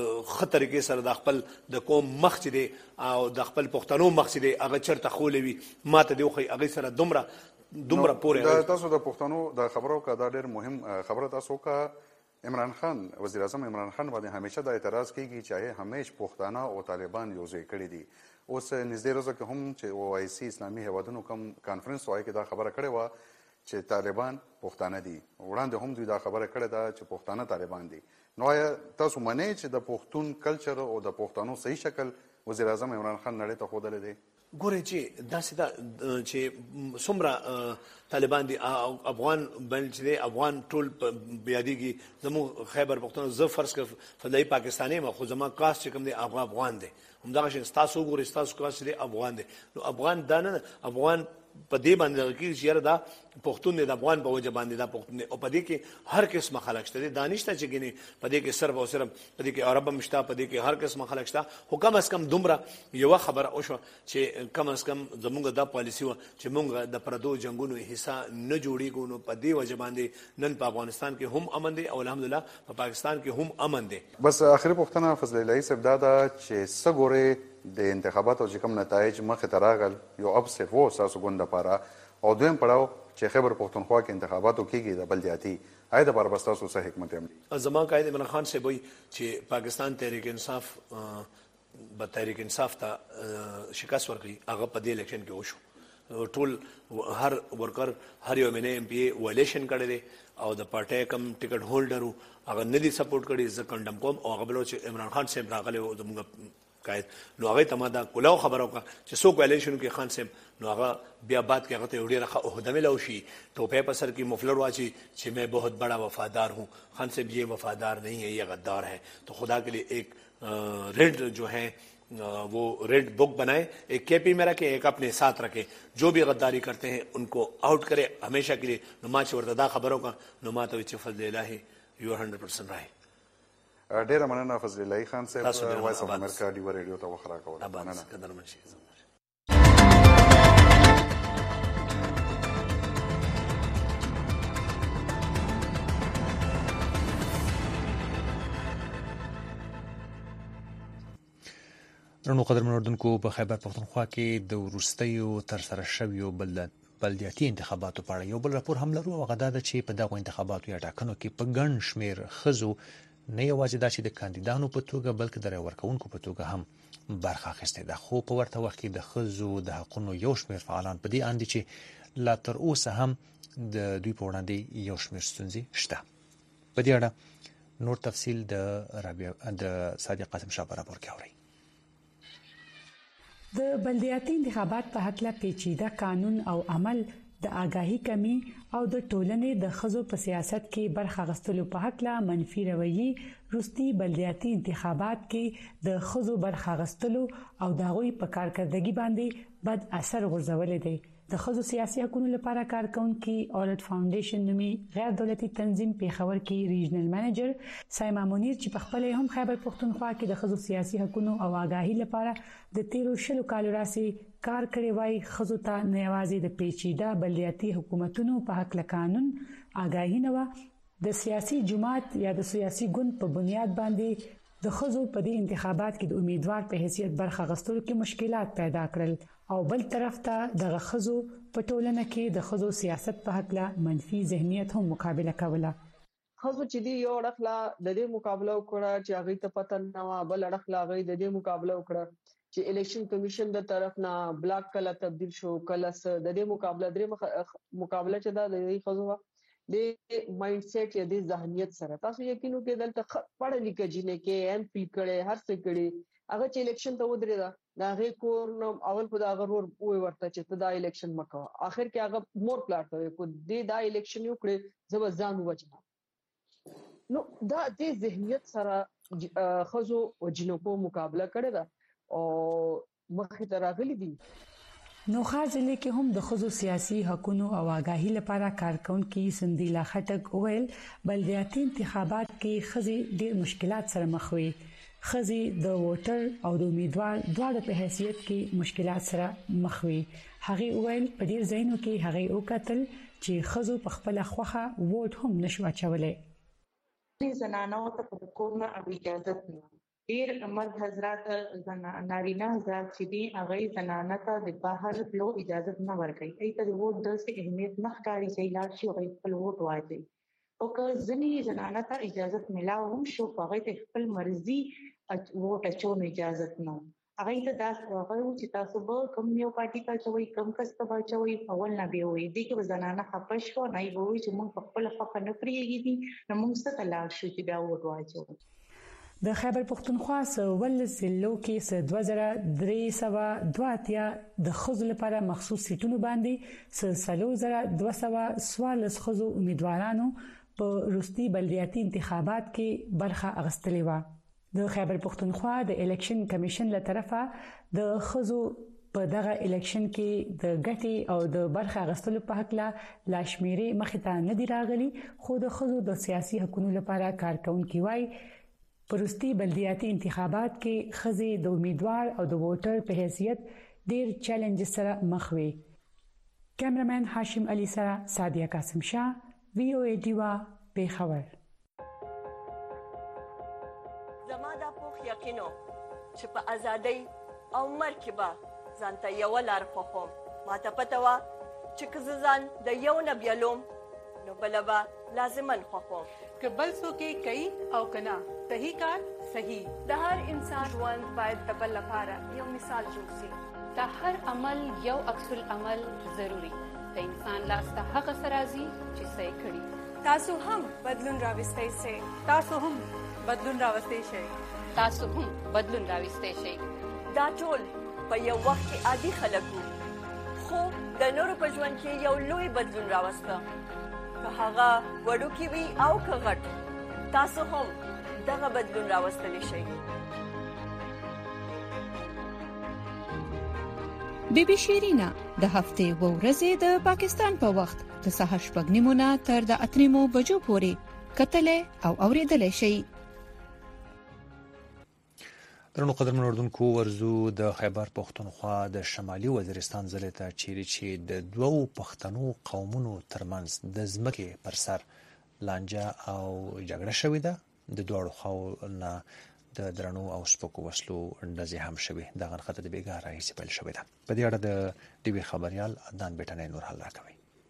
Speaker 3: ښه طریقې سره د خپل د قوم مخ چې دی او د خپل پښتنو مخ چې دی هغه چرته خولی وي، ماته دی وښایي هغې سره دومره دومره پورې.
Speaker 2: تاسو د پښتنو د خبرو که دا ډېر مهم خبره تاسو که عمران خان وزیر اعظم عمران خان باندې همیشه دا اعتراض کیږي چې هغې همیش پښتانه او طالبان یو ځای کړي دي. اوس نږدې ورځو کې هم چې او آی سی اسلامي هیوادونو کوم کانفرنس وایي کې دا خبره کړې وه چې طالبان پښتانه دي، وړاندې هم دوی دا خبره کړې ده چې پښتانه طالبان دي. نو آیا تاسو منئ چې د پښتون کلچر او د پښتنو صحیح شکل وزیر اعظم عمران خان نړۍ ته ښودلی دی؟
Speaker 3: ګورئ چې داسې ده چې څومره طالبان دي افغان بل چې دی افغان ټول بیادېږي. زموږ خیبر پښتونخوا زه فرض کړه فضایي پاکستاني یم خو زما کاست چې کوم دی هغه افغان دی. همدغه شی ستاسو وګورئ ستاسو کاست چې دی افغان دی. نو افغان دا نه افغان په دې باندې دغه کېږي چې یاره دا پښتون دی د افغان په وجه باندې دا پښتون دی او په دې کې هر قسمه خلک شته دي. دا نشته چې ګینې په دې کې صرف او صرف په دې کې عرب هم شته، په دې کې هر قسمه خلک شته. خو کم از کم دومره یوه خبره وشوه چې کم از کم زمونږ دا پالیسي وه چې مونږ د پردو جنګونو حصه نه جوړېږو. نو په دې وجه باندې نن په افغانستان کې هم امن دی او الحمدلله په پاکستان کې هم امن دی.
Speaker 2: بس آخري پوښتنه فضل الله صاحب دا ده چې څه ګورې د انتخاباتو چې کوم نتایج مخې ته راغل یو اپسیټ و ستاسو ګوند لپاره او دویم پړاو چې خیبر پښتونخوا کې انتخاباتو کېږي د بلدیاتي آیا د بار بستاسو څه حکمت عملي
Speaker 3: زما قائد عمران خان سے وایي چې پاکستان تحریک انصاف به تحریک انصاف ته شکست ورکړي هغه په دې الیکشن کې وشو ټول هر ورکر هر یو مینه ایم پی ای وایلیشن کړی دی او د پارټۍ کم ټیکټ هولډر هغه نه دي سپورټ کړي زه کنډم کوم او هغه بل چې عمران خان صاحب راغلی و زموږ قائد نو هغه ته ما دا کلاو خبره وکړه چې څوک وایلیشن کې خان صاحب نو هغه بیا بات کې هغه ته ډېره ښه عہده ملو شي ټوپۍ په سر کې مفلر واچي چې میں بہت بڑا وفادار ہوں خان صاحب یہ وفادار نہیں ہے یہ غدار ہے تو خدا کے لیے ایک ریڈ جو ہے وہ ریڈ بک بنائے ایک کے پی میں رکھے ایک اپنے ساتھ رکھے جو بھی غداری کرتے ہیں ان کو آؤٹ کرے ہمیشہ کے لیے نما چورتدا خبروں کا نما تو فضل الہی یو آر ہنڈریڈ پرسینٹ رائے
Speaker 2: ډیره مننه فضل الهی خان صاحب وایس اف امریکا ډیو ریډیو ته وخرا کوله مننه
Speaker 3: قدرمن شي
Speaker 18: درنو قدرمن اردوونکو په خیبر پښتونخوا کې د وروستیو ترسره شویو بلدیاتي انتخاباتو په اړه یو بل راپور هم لرو هغه دا ده چې په دغو انتخاباتو یا ټاکنو کې په ګڼ شمېر ښځو نه یوازې دا چې د کاندیدانو په توګه بلکې د رای ورکوونکو په توګه هم برخه اخیستې ده خو په ورته وخت کې د ښځو د حقونو یو شمېر فعالان په دې اند دي چې لا تر اوسه هم د دوی په وړاندې یو شمېر ستونزې شته په دې اړه نور تفصیل د رابعه د صادق قاسم شاه په راپور کې اورئ
Speaker 4: د بلدیاتي انتخابات په هکله پیچیده قانون او عمل د آگاهی کمی او د ټولنې د ښځو په سیاست کې برخه غستلو په هکله منفي رویه روستي بلدیاتي انتخابات کې د ښځو برخه غستلو او د هغوی په کارکردګي باندې بد اثر غورځولې دی د ښځو سیاسي حقوقو لپاره کارکونکي اولد فاونډیشن نومي غیر دولتي تنظیم پیښور کې ریجنل منیجر سایما منیر چې په خپل هم خیبر پښتونخوا کې د ښځو سیاسي حقوقو او آگاهی لپاره د تیرو شلو کالو راسي کار کړی وای ښځو ته نه یوازې د پیچیده بلدیاتي حکومتونو په حق له قانون آگاهی نه د سیاسي جماعت یا د سیاسي ګوند په بنیاد باندې د ښځو په دې انتخابات کې د امیدوار په حیثیت برخه غستلو کې مشکلات پیدا کړل او بل طرف ته د ښځو په ټولنه کې د ښځو سیاست په حق له منفي ذهنیت هم مقابله کوله
Speaker 5: ښځو چې دی یو اړخ لا د دې مقابله وکړه چې هغه ته پته نه و بل اړخ لا هغه د دې مقابله وکړه چې الیکشن کمیشن د طرف نه بلاک کله تبدیل شو کله د دې مقابله درې مقابله چې دا د ښځو د مایند سیټ یا د ذهنیت سره تاسو یقینو کې دلته پړه لیکه جنې کې ایم پی کړي هر څه کړي هغه چې الیکشن ته ودرې دا دا هغه کور نو اول په دا غرور وي ورته چې ته دا الیکشن مکو اخر کې هغه مور پلاټ وي کو دې دا الیکشن یو کړي زو ځان وځه نو دا د ذهنیت سره خزو او جنکو مقابله کړي دا او مخې ته راغلي دي
Speaker 4: نو خاصله کې هم د خزو سیاسي حقوقو او آگاهی لپاره کارکونکي سندیلا خټک ویل بلدیاتي انتخابات کې خزي ډېر مشکلات سره مخ وي خزي د ووټر او د امیدوار دواړو په حیثیت کې مشکلات سره مخ وي هغه ویل په ډېر ځایونو کې هغه وکتل چې خزو په خپل خوخه ووټ هم نشو اچولې
Speaker 6: زنانو ته په کومه اجازه نه ډیر مرد حضرات نارینه حضرات چې دی هغه زنانه ته د بهر لو اجازه نه ورکړي ایته د ووټ د څه اهمیت نه ښکاري چې لاړ شي او خپل ووټ واچي او که ځنی زنانه ته اجازه ملاو هم شو هغه خپل مرزي ووټ اچول اجازه نه هغه ته دا هغه چې تاسو به کوم یو پارټي ته چوي کوم کس ته چوي اول نه به وي دي چې زنانه خپش شو نه وي چې موږ خپل حق نه پریږدي نو موږ څه تلاش شو چې دا ووټ واچو
Speaker 4: د خیبر پښتونخوا سول سلو کې س دوه زره درې سوه دوه اتیا د خزو لپاره مخصوص سیټونو باندې س سلو زره دوه سوه سوالس خزو امیدوارانو په روستي بلدیاتي انتخابات کې برخه اخیستلې و د خیبر پښتونخوا د الیکشن کمیشن له طرفه د خزو په دغه الیکشن کې د ګټي او د برخه اخیستلو په حق لا لاشمیري مخې ته نه دی راغلي خو د خزو د سیاسي حقوقو لپاره کارکونکي وای پرستی بلدیاتي انتخابات کې خزي د امیدوار او د ووټر په حیثیت ډیر چیلنج سره مخ وي کیمرمن هاشم علي سره سادیا قاسم شاه وی او ای ډیوا پیښور
Speaker 8: زما د پوخ یقینو چې په ازادۍ او مرکبه ځانته یو لار خوخم ما ته پته و چې که زه ځان د یو نه بیلوم نو بله به لازماً خوښوم
Speaker 17: که بل څوک یې کوي او که نه صحیح کار صحیح
Speaker 7: د هر انسان ژوند باید د بل لپاره یو مثال جوړ شي
Speaker 17: د هر عمل یو عکس العمل ضروري د انسان لاس ته هغه څه راځي چې څه یې کړي
Speaker 7: تاسو هم بدلون راوستئ شئ
Speaker 17: تاسو هم بدلون راوستئ شئ تاسو هم بدلون راوستئ شئ
Speaker 8: دا ټول په یو وخت کې عادي خلک وو خو د نورو په ژوند کې یو لوی بدلون راوسته که هغه وړوکی وي او که غټ تاسو هم دغه بدلون راوستلی شئ
Speaker 12: بی بی شیرینا د هفته و ورځې د پاکستان په وخت د سهار شپږ نیمو نه تر د اتریمو بجو پورې کتلې او اوریدلې شي
Speaker 18: درنو قدرمن اردوونکو ورزو د خیبر پښتونخوا د شمالي وزیرستان ضلع ته چیرې چې د دوو پښتنو قومونو ترمنځ د ځمکې پر سر لانجه او جګړه شوې ده د دواړو خواو نه د درنو او سپکو وسلو ډزې هم شوې د غنخته د بیګا راهیسې پیل شوې ده په دې اړه د ډي وی خبريال عدنان بیٹنې نور حل راکوي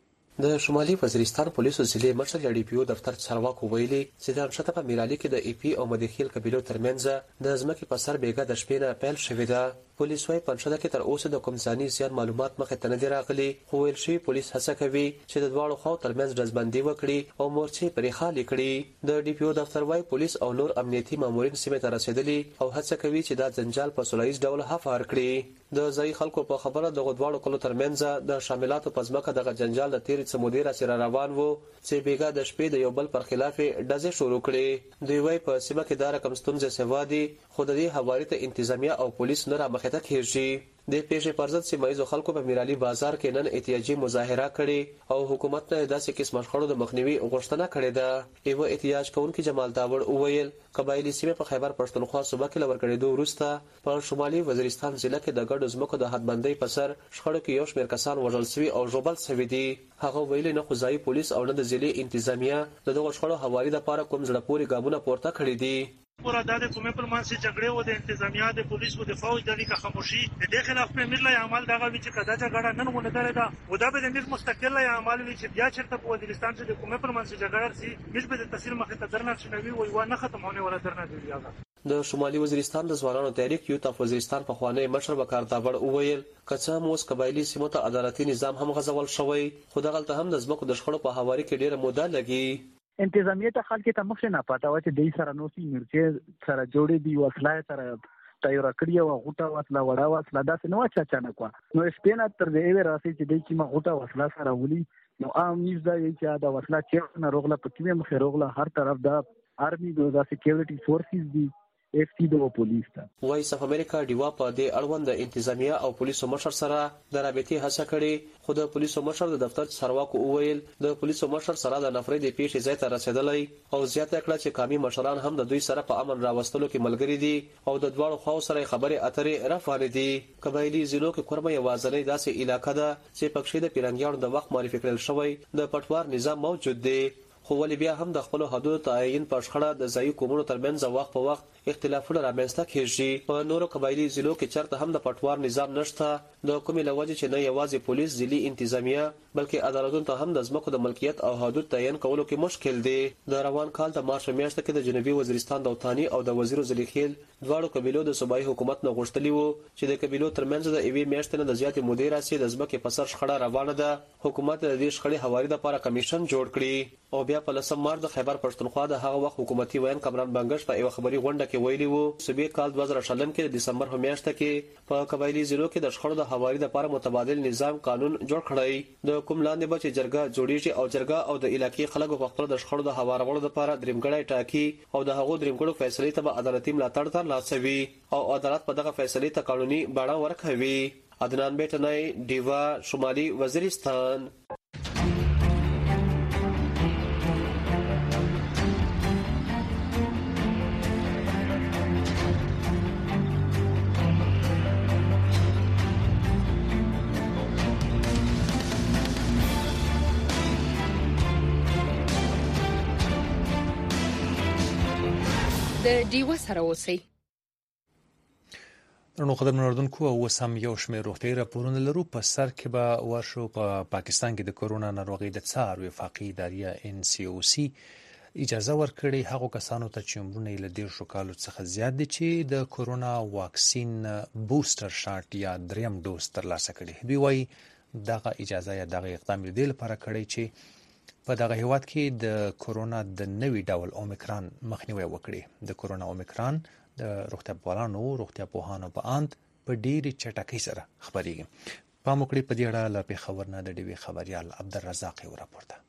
Speaker 9: د شمالي وزیرستان پولیسو ضلع مشر یا ډي پی او دفتر چارواکو ویلي چې د امشته په میرالي کې د ای پی او مدخیل قبیلو ترمنځ د ځمکې په سر بیګا د شپې نه پیل شوې ده پولیس وايي پنځه کې تر اوسه د کوم ځاني زیات معلومات مخې ته نه دي راغلي خو ویل شي پولیس هڅه کوي چې د دواړو خواو ترمنځ ډزبندي وکړي او مورچې پرې خالي کړي د ډي پی او دفتر وايي پولیس او نور امنیتي مامورین سیمه ته رسیدلي او هڅه کوي چې دا جنجال په سولهییز ډول هفار کړي د ځای خلکو په خبره د غوډواړو کلو ترمنځ د شاملاتو په ځمکه د جنجال د تیر څمودې را سره روان وو چې بیګا د شپې د یو بل پر خلاف ډزې شروع کړي دوی وايي په سیمه کې دا رقم ستونزې سوادي خو د دې حواله ته انتظامیه او پولیس نه را مخه ته کېږي د پیښې پرځد سیمایي خلکو په میرالي بازار کې نن احتجاجي مظاهره کړې او حکومت ته داسې قسم شخړو د مخنیوي غوښتنه کړې ده ایو احتجاج کوونکي جمال داوړ وویل قبایلی سیمه په خیبر پښتونخوا صوبه کې لور کړې دوه وروسته په شمالي وزیرستان ضلع کې د ګډو ځمکو د حدبندۍ په سر شخړو کې یو شمېر کسان وژل شوي او ژوبل شوي دي هغه ویلي نه خدای پولیس او نه د ضلع انتظامیه د دغه شخړو حواله لپاره کوم ځړ پوري ګامونه پورته کړی دي
Speaker 10: پورا د حکومت پر منځ جګړه و د انتظامیه د پولیس او د فوج د لیکه خاموشي د خلاف په امیر له عمل دغه وچ کدا جګړه نن ونه درې دا و دا به د امیر مستقل له عمل وچ بیا چرته په وزیرستان چې د حکومت پر منځ جګړه سي مش به د تاثیر مخه ته درنه شنوي وي و نه ختمونه ولا درنه دی یاغه
Speaker 9: د شمالي وزیرستان د ځوانانو تحریک یوت اف وزیرستان په خوانی مشر وکړ داوړ اوویل کچا موس قبایلی سیمو ته عدالتي نظام هم غزول شوی خو دغه ته هم د ځمکو د شخړو په حواله کې ډیره موده لګي
Speaker 11: انتظامیه ته خلک ته مخ نه پاته و چې د سره نو سي مرچه سره جوړې دی وسله سره تیار کړی او غوټه وسله وړا وسله داسې نو چا چا نه کو نو سپینا تر دې وراسي چې د کی ما غوټه وسله سره ولي نو عام نیوز دا چې دا وسله چې نه روغله پکې مخ روغله هر طرف دا آرمي د سکیورټي فورسز دي اف سی د پولیس ته
Speaker 9: وایس اف امریکا دیوا په دې اړوند انتظامیه او پولیسو مشر سره د رابطې هڅه کړې خو د پولیسو مشر د دفتر چارواکو وویل د پولیسو مشر سره د نفرې د پیښې ځای ته رسیدلی او زیاته کړه چې قومي مشران هم د دوی سره په امن راوستلو کې ملګري دي او د دواړو خواو سره خبرې اترې رافانې دي قبایلی ضلعو کې کورمه یوازنۍ داسې علاقه ده چې پکښې د پیرنګیانو د وخت معرفي کړل شوی د پټوار نظام موجود دی خو ولې بیا هم د خپل حدود تعین په شخړه د ځای کومونو ترمنځ وخت په وخت اختلافونه رامنځته کیږي په نورو قبایلی ضلعو کې چرته هم د پټوار نظام نشته د کومې لوجه چې نه یوازې پولیس ضلعي انتظامیه بلکې عدالتونو ته هم د ځمکو د ملکیت او حدود تعین کولو کې مشکل دی د روان کال د مارچ میاشتې کې د جنوبي وزیرستان د اوتانی او د وزیر زلیخیل دواړو قبیلو د صوبایي حکومت نه غوښتلی وو چې د قبیلو ترمنځ د ایوي میاشتې نه د زیاتې مودې راسي د ځمکې په سر شخړه روانه ده حکومت د دې شخړې حواله لپاره کمیشن جوړ کړي او بیا په لسم مارچ د خیبر پښتونخوا د هغه وخت حکومتي وین کمران بنگش په یو خبري غونډه کې ویلي وو صوبې کال دوه زره شلم کې د دسمبر په میاشت کې په قبایلی ضلعو کې د شخړو د حواله لپاره متبادل نظام قانون جوړ کړی د کوم لاندې به چې جرګه جوړیږي او جرګه او د علاقې خلکو په خپل د شخړو د حوارولو لپاره درېمګړی ټاکي او د هغو درېمګړو فیصلې ته به عدالتي ملاتړ ترلاسوي او عدالت په دغه فیصلې ته قانوني بڼه ورکوي عدنان بیٹنای دیوا شمالي وزیرستان
Speaker 17: د ډیوه سره اوسئ.
Speaker 18: نو خدمت نوردونکو او سم یو شمېر روغتیایي راپورونه لرو. په سر کې به ورشو په پا پاکستان کې د کورونا ناروغۍ د څار وفاقي ادارې ان سی او سی اجازه ورکړې هغو کسانو ته چې عمرونه یې له دېرشو کالو څخه زیات دي چې د کورونا واکسین بوستر شاټ یا دریم ډوز ترلاسه کړي. دوی وایي دغه اجازه یا دغه اقدام د دې لپاره کړی چې په دغه هیواد کې د کورونا د نوي ډول اومیکران مخنیوي وکړي. د کورونا اومیکران د روغتیا پالانو روغتیا پوهانو په اند په ډېرې چټکۍ سره خبرېږي. پام وکړئ په دې اړه له پېښور نه د ډیوي خبریال عبدالرزاق یو راپور ده.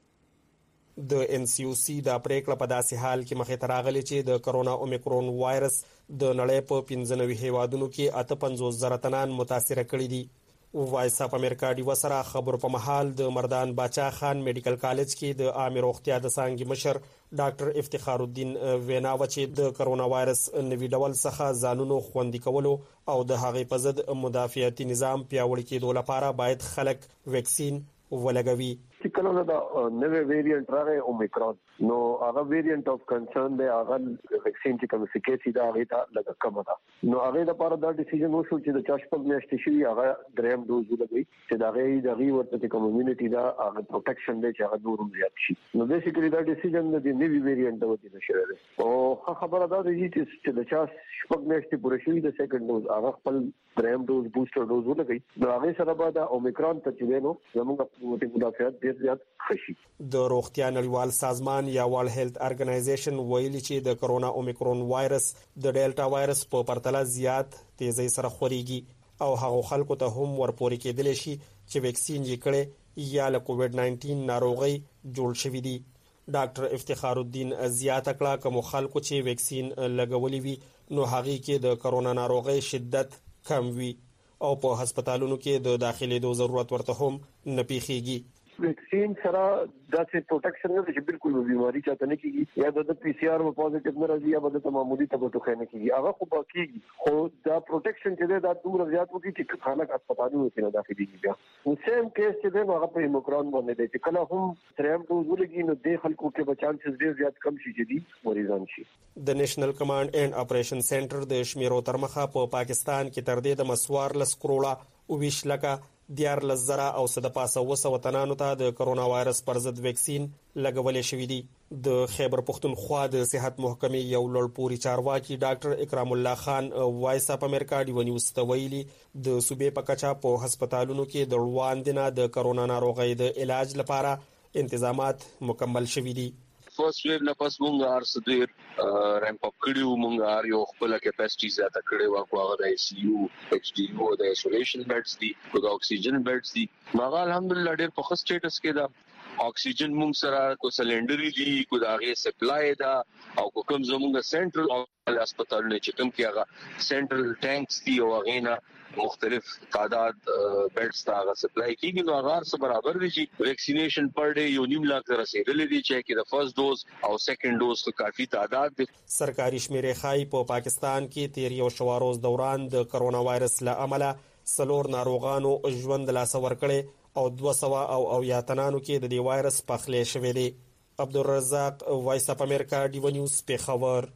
Speaker 1: د ان سی او سی د پریکړه په داسې حال کې مخې ته راغلي چې د کرونا اومیکرون وایرس د نړۍ په پنځه نوي هیوادونو کې اته پنځوس زره تنان متاثر کړي دي. وایس اپ امریکا ډیو سره خبر په محل د مردان باچا خان میډیکل کالج کې د عام روغتیا د څانګې مشر ډاکټر افتخار الدین وینا و چې د کرونا وایرس نوي ډول څخه ځانونو خوندي کولو او د هغې په ضد مدافعتي نظام پیاوړی کېدو لپاره باید خلک ویکسین ولګوي.
Speaker 13: چې کله دا نوې ویریانټ راغی اومیکرون نو هغه ویریانټ اف کنسرن دی هغه ویکسین چې کوم سکیسي دا هغه ته لږ کم ده. نو هغه لپاره دا ډیسیژن وشو چې د چاشپګ میاشتې شي هغه دریم ډوز ولګوي چې دا هغه د هغه ورته کمیونټي دا هغه پروټیکشن دی چې هغه نور زیات شي. نو بیسیکلی دا ډیسیژن د نوې ویریانټ د وجې نشي دی او خبره دا دی چې د چاشپګ میاشتې پوره شي د سیکنډ ډوز هغه خپل دریم ډوز بوستر ډوز ولګوي. نو هغه سره به د اومیکرون ته چې نو زموږ په مدافعت ډیر زیات خشي.
Speaker 1: د روغتیا نړیوال سازمان یا ورلد هیلث ارګنایزیشن ویلي چې د کرونا اومیکرون وایرس د ډیلټا وایرس په پرتله زیات تیزی سره خوريږي او هغه خلکو ته هم ورپورې کېدل شي چې ویکسین یې کړي یا له کووډ ناینټین ناروغي جوړ شوی دي. ډاکټر افتخار الدین زیاته کړه کوم خلکو چې ویکسین لګولې وي نو هغه کې د کرونا ناروغي شدت کم وي او په هسپتالونو کې د داخلي دو ضرورت ورته هم نه پیخيږي.
Speaker 13: ویکسین سره داسې پروټیکشن نه چې بالکل بیماری چاته نه کیږي یا د پی سی آر په پوزټیو نه راځي یا د معمولی تبو خو نه کیږي هغه خو باقیږي خو دا پروټیکشن چې دا دومره زیات وږي چې خلک هسپتالونو کې نه داخلي کیږي. نو سیم کیس چې دا هغه په اومیکرون باندې دی چې کله هم تریم ډوز ولګي نو د خلکو کې بچانس ډیر زیات کم شي چې دي مریضان شي.
Speaker 1: د نېشنل کمانډ اینڈ اپریشن سنټر د شمیرو تر مخه په پاکستان کې تر دې د مسوار لس کروڑه او ویش لکه دیار لزرا او صد پاسه وسو وطنانو ته د کرونا وایرس پر ضد ویکسین لګولې شوې دي. د خیبر پښتونخوا د صحت محکمې یو لړپوري چارواکي ډاکټر اکرام الله خان وایس اپ امریکا ډیو نیوز ته ویلي د صوبې په کچا په هسپتالونو کې د وړاندې د کرونا ناروغۍ د علاج لپاره انتظامات مکمل شوي دي.
Speaker 15: فرست ویو نه پس مونږ هر څه ډیر رامپ اپ کړیو مونږ هر یو خپل کیپاسټي زیاته کړې و خو هغه د آی سی یو ایچ ډی یو د ایسولیشن بیډز دي او د اکسیجن بیډز دي ماغه الحمدلله ډیر په ښه سټیټس کې ده. اکسیجن مونږ سره کو سلندري دي کو د هغه سپلای ده او کوم زمونږ سنټرل هسپتالونه چې کوم کې هغه سنټرل ټانکس دي او هغه نه مختلف تعداد بیډز ته هغه سپلای کیږي نو هغه سره برابر دي چې ویکسینیشن پر ډے یو نیم لاکھ رسیدلې دي چې کې د فرست ډوز او سیکنډ ډوز ته کافي تعداد دي.
Speaker 1: سرکاري شمیرې خای په پاکستان کې تیر یو شواروز دوران د کرونا وایرس له امله سلور ناروغانو ژوند لا سور کړي او دوه سوه او او یا تنانو کې د دې وایرس پخلې شوې دي. عبدالرزاق وایس اپ امریکا ډیو نیوز پېښور.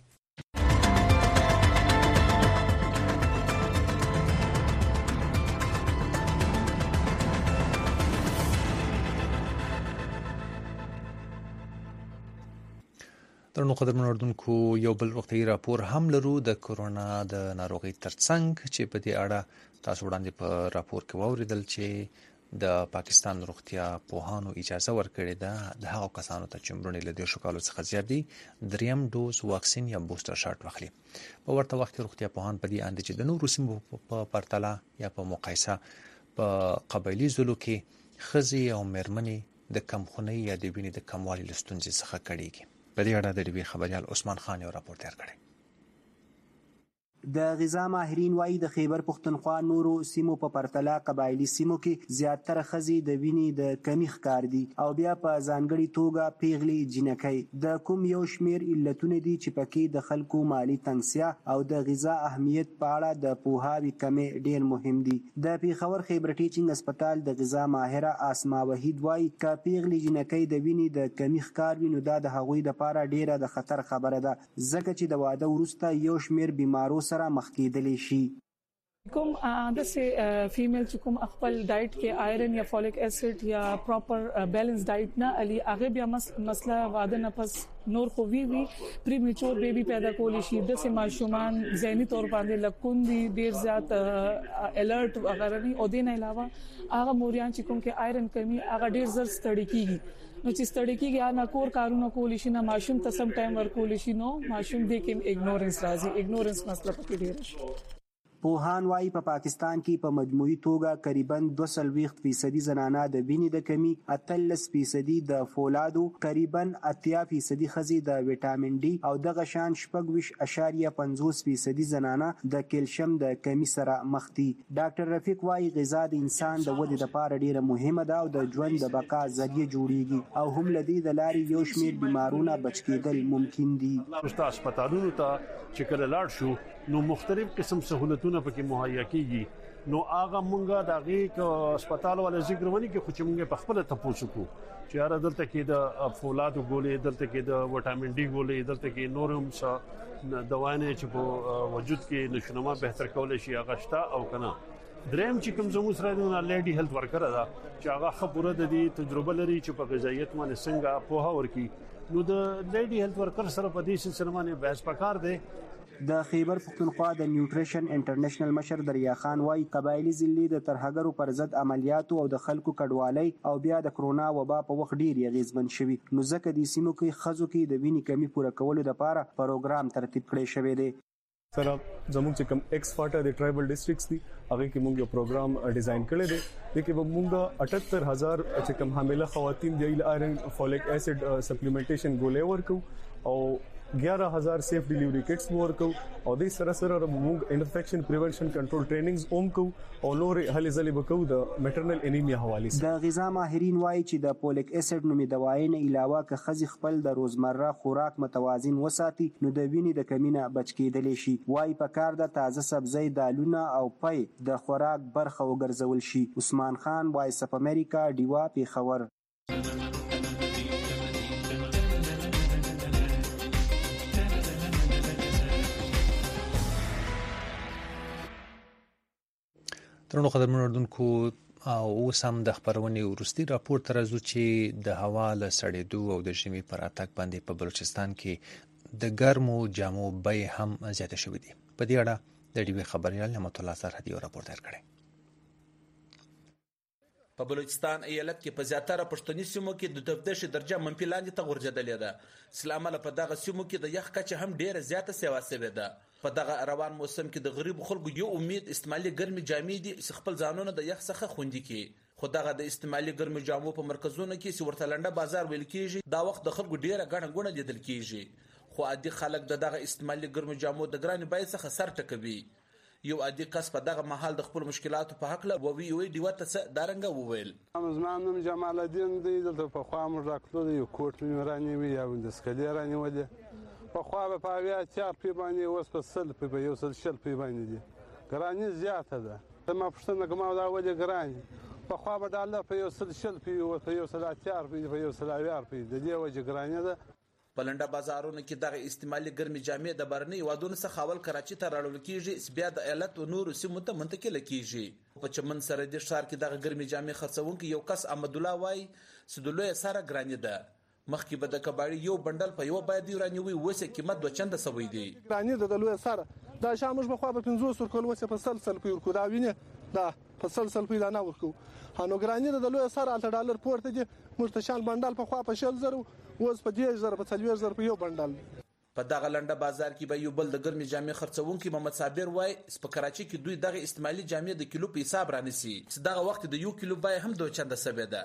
Speaker 18: درنو قدرمن اردوونکو یو بل وختي راپور هم لرو د کورونا د ناروغي ترڅنګ چې په دې اړه تاسو وړاندې په راپور کې واوریدل چې د پاکستان روغتیا پوهانو اجازه ورکړې ده د هغو کسانو ته چې عمرونه له دېرشو کالو څخه زیات دي دریم ډوز واکسین یا بوستر شاټ واخلي. په ورته وخت کې روغتیا پوهان په دې اند چې د نورو سیمو په پرتله یا په مقایسه په قبایلي ضلعو کې ښځې او مېرمنې د کمخونۍ یا د وینې د کموالي له ستونزې څخه کړېږي. په دې اړه د ډیوي خبریال عثمان خان یو راپور تیار کړی.
Speaker 16: د غذا ماهرین وایي د خیبر پښتونخوا نورو سیمو په پرتله قبایلی سیمو کې زیاتره ښځې د وینې د کمی ښکار دي او بیا په ځانګړې توګه پیغلې جنکۍ. د کوم یو شمیر علتونه دي چې پکې د خلکو مالی تنګسیا او د غذا اهمیت په اړه د پوهاوي کمی ډیر مهم دي. د پیښور خیبر ټیچینګ هسپتال د غذا ماهره اسما وحید وایي که پیغلې جنکۍ د وینې د کمی ښکار وي نو دا د هغوی لپاره ډیره د خطر خبره ده ځکه چې د واده وروسته یو شمیر بیمارو سره مخ کېدلی شي.
Speaker 14: کوم د سه فیمیل چې کوم خپل ډایټ کې آیرن یا فولیک اسید یا پراپر بیلنس ډایټ نه علي هغه بیا مسله واده نه پس نور خو وی وی پریمیچور بیبي پیدا کولی شي د سه ماشومان ذهني تور باندې لکون دي ډیر زیات الرټ وغیرہ نه او دین علاوه هغه موریان چې کوم کې آیرن کمی هغه ډیر زر ستړي کیږي نو چې ستړي کیږي نه کور کارونه کولی شي نه ماشوم ته سم ټایم ورکول شي نو ماشوم دې کې اګنورنس راځي اګنورنس مسله پکې ډیر شي
Speaker 16: پوهان وايي په پا پاکستان کې په مجموعي توګه تقریبا دوه سلويخت فیصدي زنانه د وینې د کمی اتلس فیصدي د فولادو تقریبا اتیا فیصدي خزي د وټامین ډي او دغه شان شپږ اشاریه پنځوس فیصدي زنانه د کیلشیم د کمی سره مخ دي. ډاکټر رفیق وايي غذا د انسان د ودې لپاره ډیره مهمه ده او د ژوند د بقا ذریعہ جوړیږي او هم لدی د لارې یو شمېر بیمارونه بچ کېدل ممکن دي.
Speaker 19: هسپتالونو ته چې کله لاړ شو نو مختلف قسم سہولتونه پکې مهیا کیږي نو هغه مونږه دغه هسپتال ولا ذکر ونی کې خو چې مونږه په خپل تاسو کو چې هر دلته کې د فولادو ګولې دلته کې د وټامین ډي ګولې دلته کې نورم څه دواونه چې په وجود کې نشونما بهتر کول شي هغه شته او کنه دریم چې کوم زموږ سره د لیډي هیلث ورکر ده چې هغه خبره د دې تجربه لري چې په غذایت باندې څنګه په هاور کې نو د لیډي هیلث ورکر سره په دې سلسله باندې بحث پکار دی.
Speaker 16: د خیبر پختونخوا د نیوټریشن انټرنیشنل مشر دریا خان وايي قبایلی ضلع د ترهګرو پر ضد عملیاتو او د خلکو کډوالۍ او بیا د کرونا وبا په وخت ډیر یغیزمن شوی نو ځکه د سیمو کې خزو کې د وینې کمی پوره کولو لپاره پروګرام ترتیب کړی شوی دی.
Speaker 20: سره زموږ چې کوم ایکس فاټا د ټرایبل ډیسټریکټس دي هغه کې موږ یو پروګرام ډیزاین کړی دی چې به موږ اٹھہتر هزار چې کوم حامله خواتین دی آیرن فولیک اسید سپلیمنټیشن ګولې ورکو او ग्यारह हज़ार सेफ डिलीवरी किट्स ورکو او د سره سره موږ انفیکشن پریونشن کنټرول ټریننګز اوم کو او نور هلي ځلې وکړو د میټرنل انیمیا حواله
Speaker 16: سره. د غذا ماهرین وایي چې د فولیک اسید نومي دوايي نه علاوه که خزي خپل د روزمره خوراک متوازن وساتي نو د وینې د کمینه بچ کېدلی شي. وایي په کار د تازه سبزی دالونه او پي د خوراک برخه وګرځول شي. عثمان خان وایس اف امریکا دیوا پیښور.
Speaker 18: ترنو قدرمن اردوونکو او سم د خبرونې ورستي راپور تر ازو چې د هوا له سړېدو او د ژمي پر اتاک باندې په بلوچستان کې د ګرمو جامو بیې هم زیاته شوې دي. په دې اړه د ډیوی خبريال نعمت الله سرحدي راپور تیار کړی.
Speaker 22: په بلوچستان ایالت کې په زیاتره پښتوني سیمو کې د تفتیش درجه منفي لاندې ته غورځېدلې ده. اسلام له په دغه سیمو کې د یخ کچه هم ډیره زیاته سیوا سوې ده. په دغه روان موسم کې د غریب خلکو یو امید استعمالي ګرمي جامې دي چې خپل ځانونه د یخ څخه خوندي کړي. خو دغه د استعمالي ګرمي جامو په مرکزونو کې چې ورته لنډه بازار ویل کېږي دا وخت د خلکو ډیره ګڼه ګوڼه لیدل کېږي. خو عادي خلک د دغه استعمالي ګرمي جامو د ګرانۍ بیې څخه سر ټکوي. یو عادي کس په دغه محل د خپل مشکلاتو په حق له ووی وی دیوه ته دارنګه وویل.
Speaker 25: زما نوم جمال الدین دی. دلته په خوا موږ راکړو یو کوټ مې رانیوي یا د سکلې رانیولې په خوا به په اویا چار پی باندې اوس په سل پی به یو سل شل پی باندې دي. ګراني زیاته ده. ما پوښتنه کوم دا ولې ګراني په خوا به ډالر په یو سل شل پی او په یو سل چار پی په یو سل اویا پی د دې وجه ګراني ده.
Speaker 22: په لنډه بازارونو کې دغه استعمالي ګرمي جامې د برني وادونو څخه اول کراچي ته راوړل کېږي بیا د ایالت او نورو سیمو ته منتقل کېږي. په چمن سره د ښار کې دغه ګرمي جامې خرڅونکي یو کس احمد الله وای سدلوی سره ګراني ده. مخکې به د کباړي یو بندل په یو باید رانیوي وسه قیمت دوه چنده سوي دي.
Speaker 25: رانی د لوی سره دا شامش په خوا په پنځوس ورکول وسه په سلسل په ورکو دا وینه دا په سلسل په لانا ورکو هانو ګرانی د لوی سره الته ډالر پورته دي مرتشال بندل په خوا په شل زرو اوس په دې زر په څلور زر په یو بندل.
Speaker 22: په دغه لنډه بازار کې به یو بل د ګرمي جامې خرڅونکي محمد صابر وای په کراچي کې دوی دغه استعمالي جامې د کیلو په حساب رانیسي چې دغه وخت د یو کیلو بای هم دوه چنده سوي ده.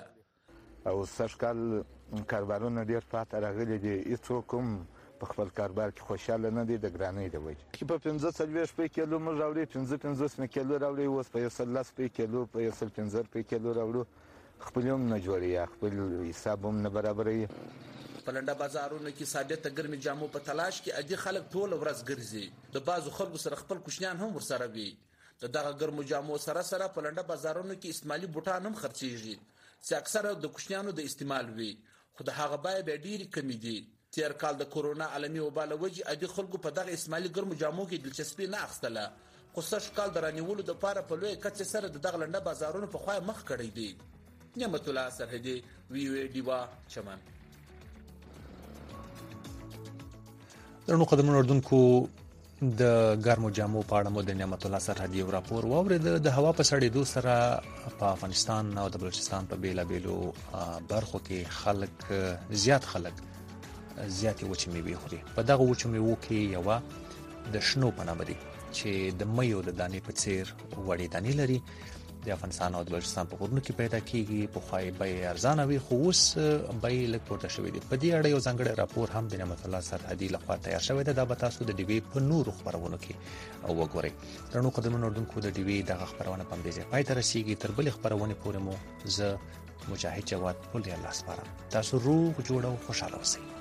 Speaker 26: او سرکل کاربارونه ډیر پات راغلي دي هیڅ کوم په خپل کاربار کې خوشاله نه دي د ګرانۍ د وجه کې په پنځه څلوېښت روپۍ کیلو موږ راوړي پنځه پنځوس کیلو راوړي اوس په یو سل لس روپۍ کیلو په یو سل پنځه روپۍ کیلو راوړو خپل هم نه جوړي خپل حساب هم نه برابروي.
Speaker 22: په لنډه بازارونو کې ثابته ګرمي جامو په تلاش کې عادي خلک ټول ورځ ګرځي. د بعضو خلکو سره خپل کوشنیان هم ورسره وي. د دغه ګرمو جامو سره سره په لنډه بازارونو کې استعمالي بوټان هم خرڅېږي چې اکثره د کوشنیانو د استعمال وي خو د هغه بیې به ډېرې کمې دي. تیر کال د کورونا عالمي وبا له وجې عادي خلکو په دغه استعمالي ګرمو جامو کې دلچسپي نه اخیستله خو سږ کال د رانیولو لپاره په لوی کچه سره د دغه لنډه بازارونو په خوا مخ کړی دی. نعمت الله سرحدي وی وی دیوا چمن.
Speaker 18: درنو قدمونو اردوونکو د ګرمو جامو په اړه مو د نعمت الله سرحدي یو راپور واورید. د هوا په سړېدو سره په افغانستان او د بلوچستان په بیلابیلو برخو کې خلک زیات خلک زیاتې وچې میوې خوري. په دغه وچو میوو کې یوه د شنو په نامه دي چې د میو د دانې په څیر وړې دانې لري. د افغانستان او د بلوچستان په غرونو کې پیدا کیږي. پخوای بیې ارزانه وي خو اوس بیې لږ پورته شوې دي. په دې اړه یو ځانګړی راپور هم د نعمت الله سرحدي لخوا تیار شوی دی. دا به تاسو د ډیوې په نورو خپرونو کې وګورئ. درنو قدمونو اردوونکو د ډیوې دغه خپرونه په همدې ځای پای ته رسیږي. تر بلې خپرونې پورې مو زه مجاهد جواد پل الله سپارم. تاسو روغ جوړ او خوشاله اوسئ.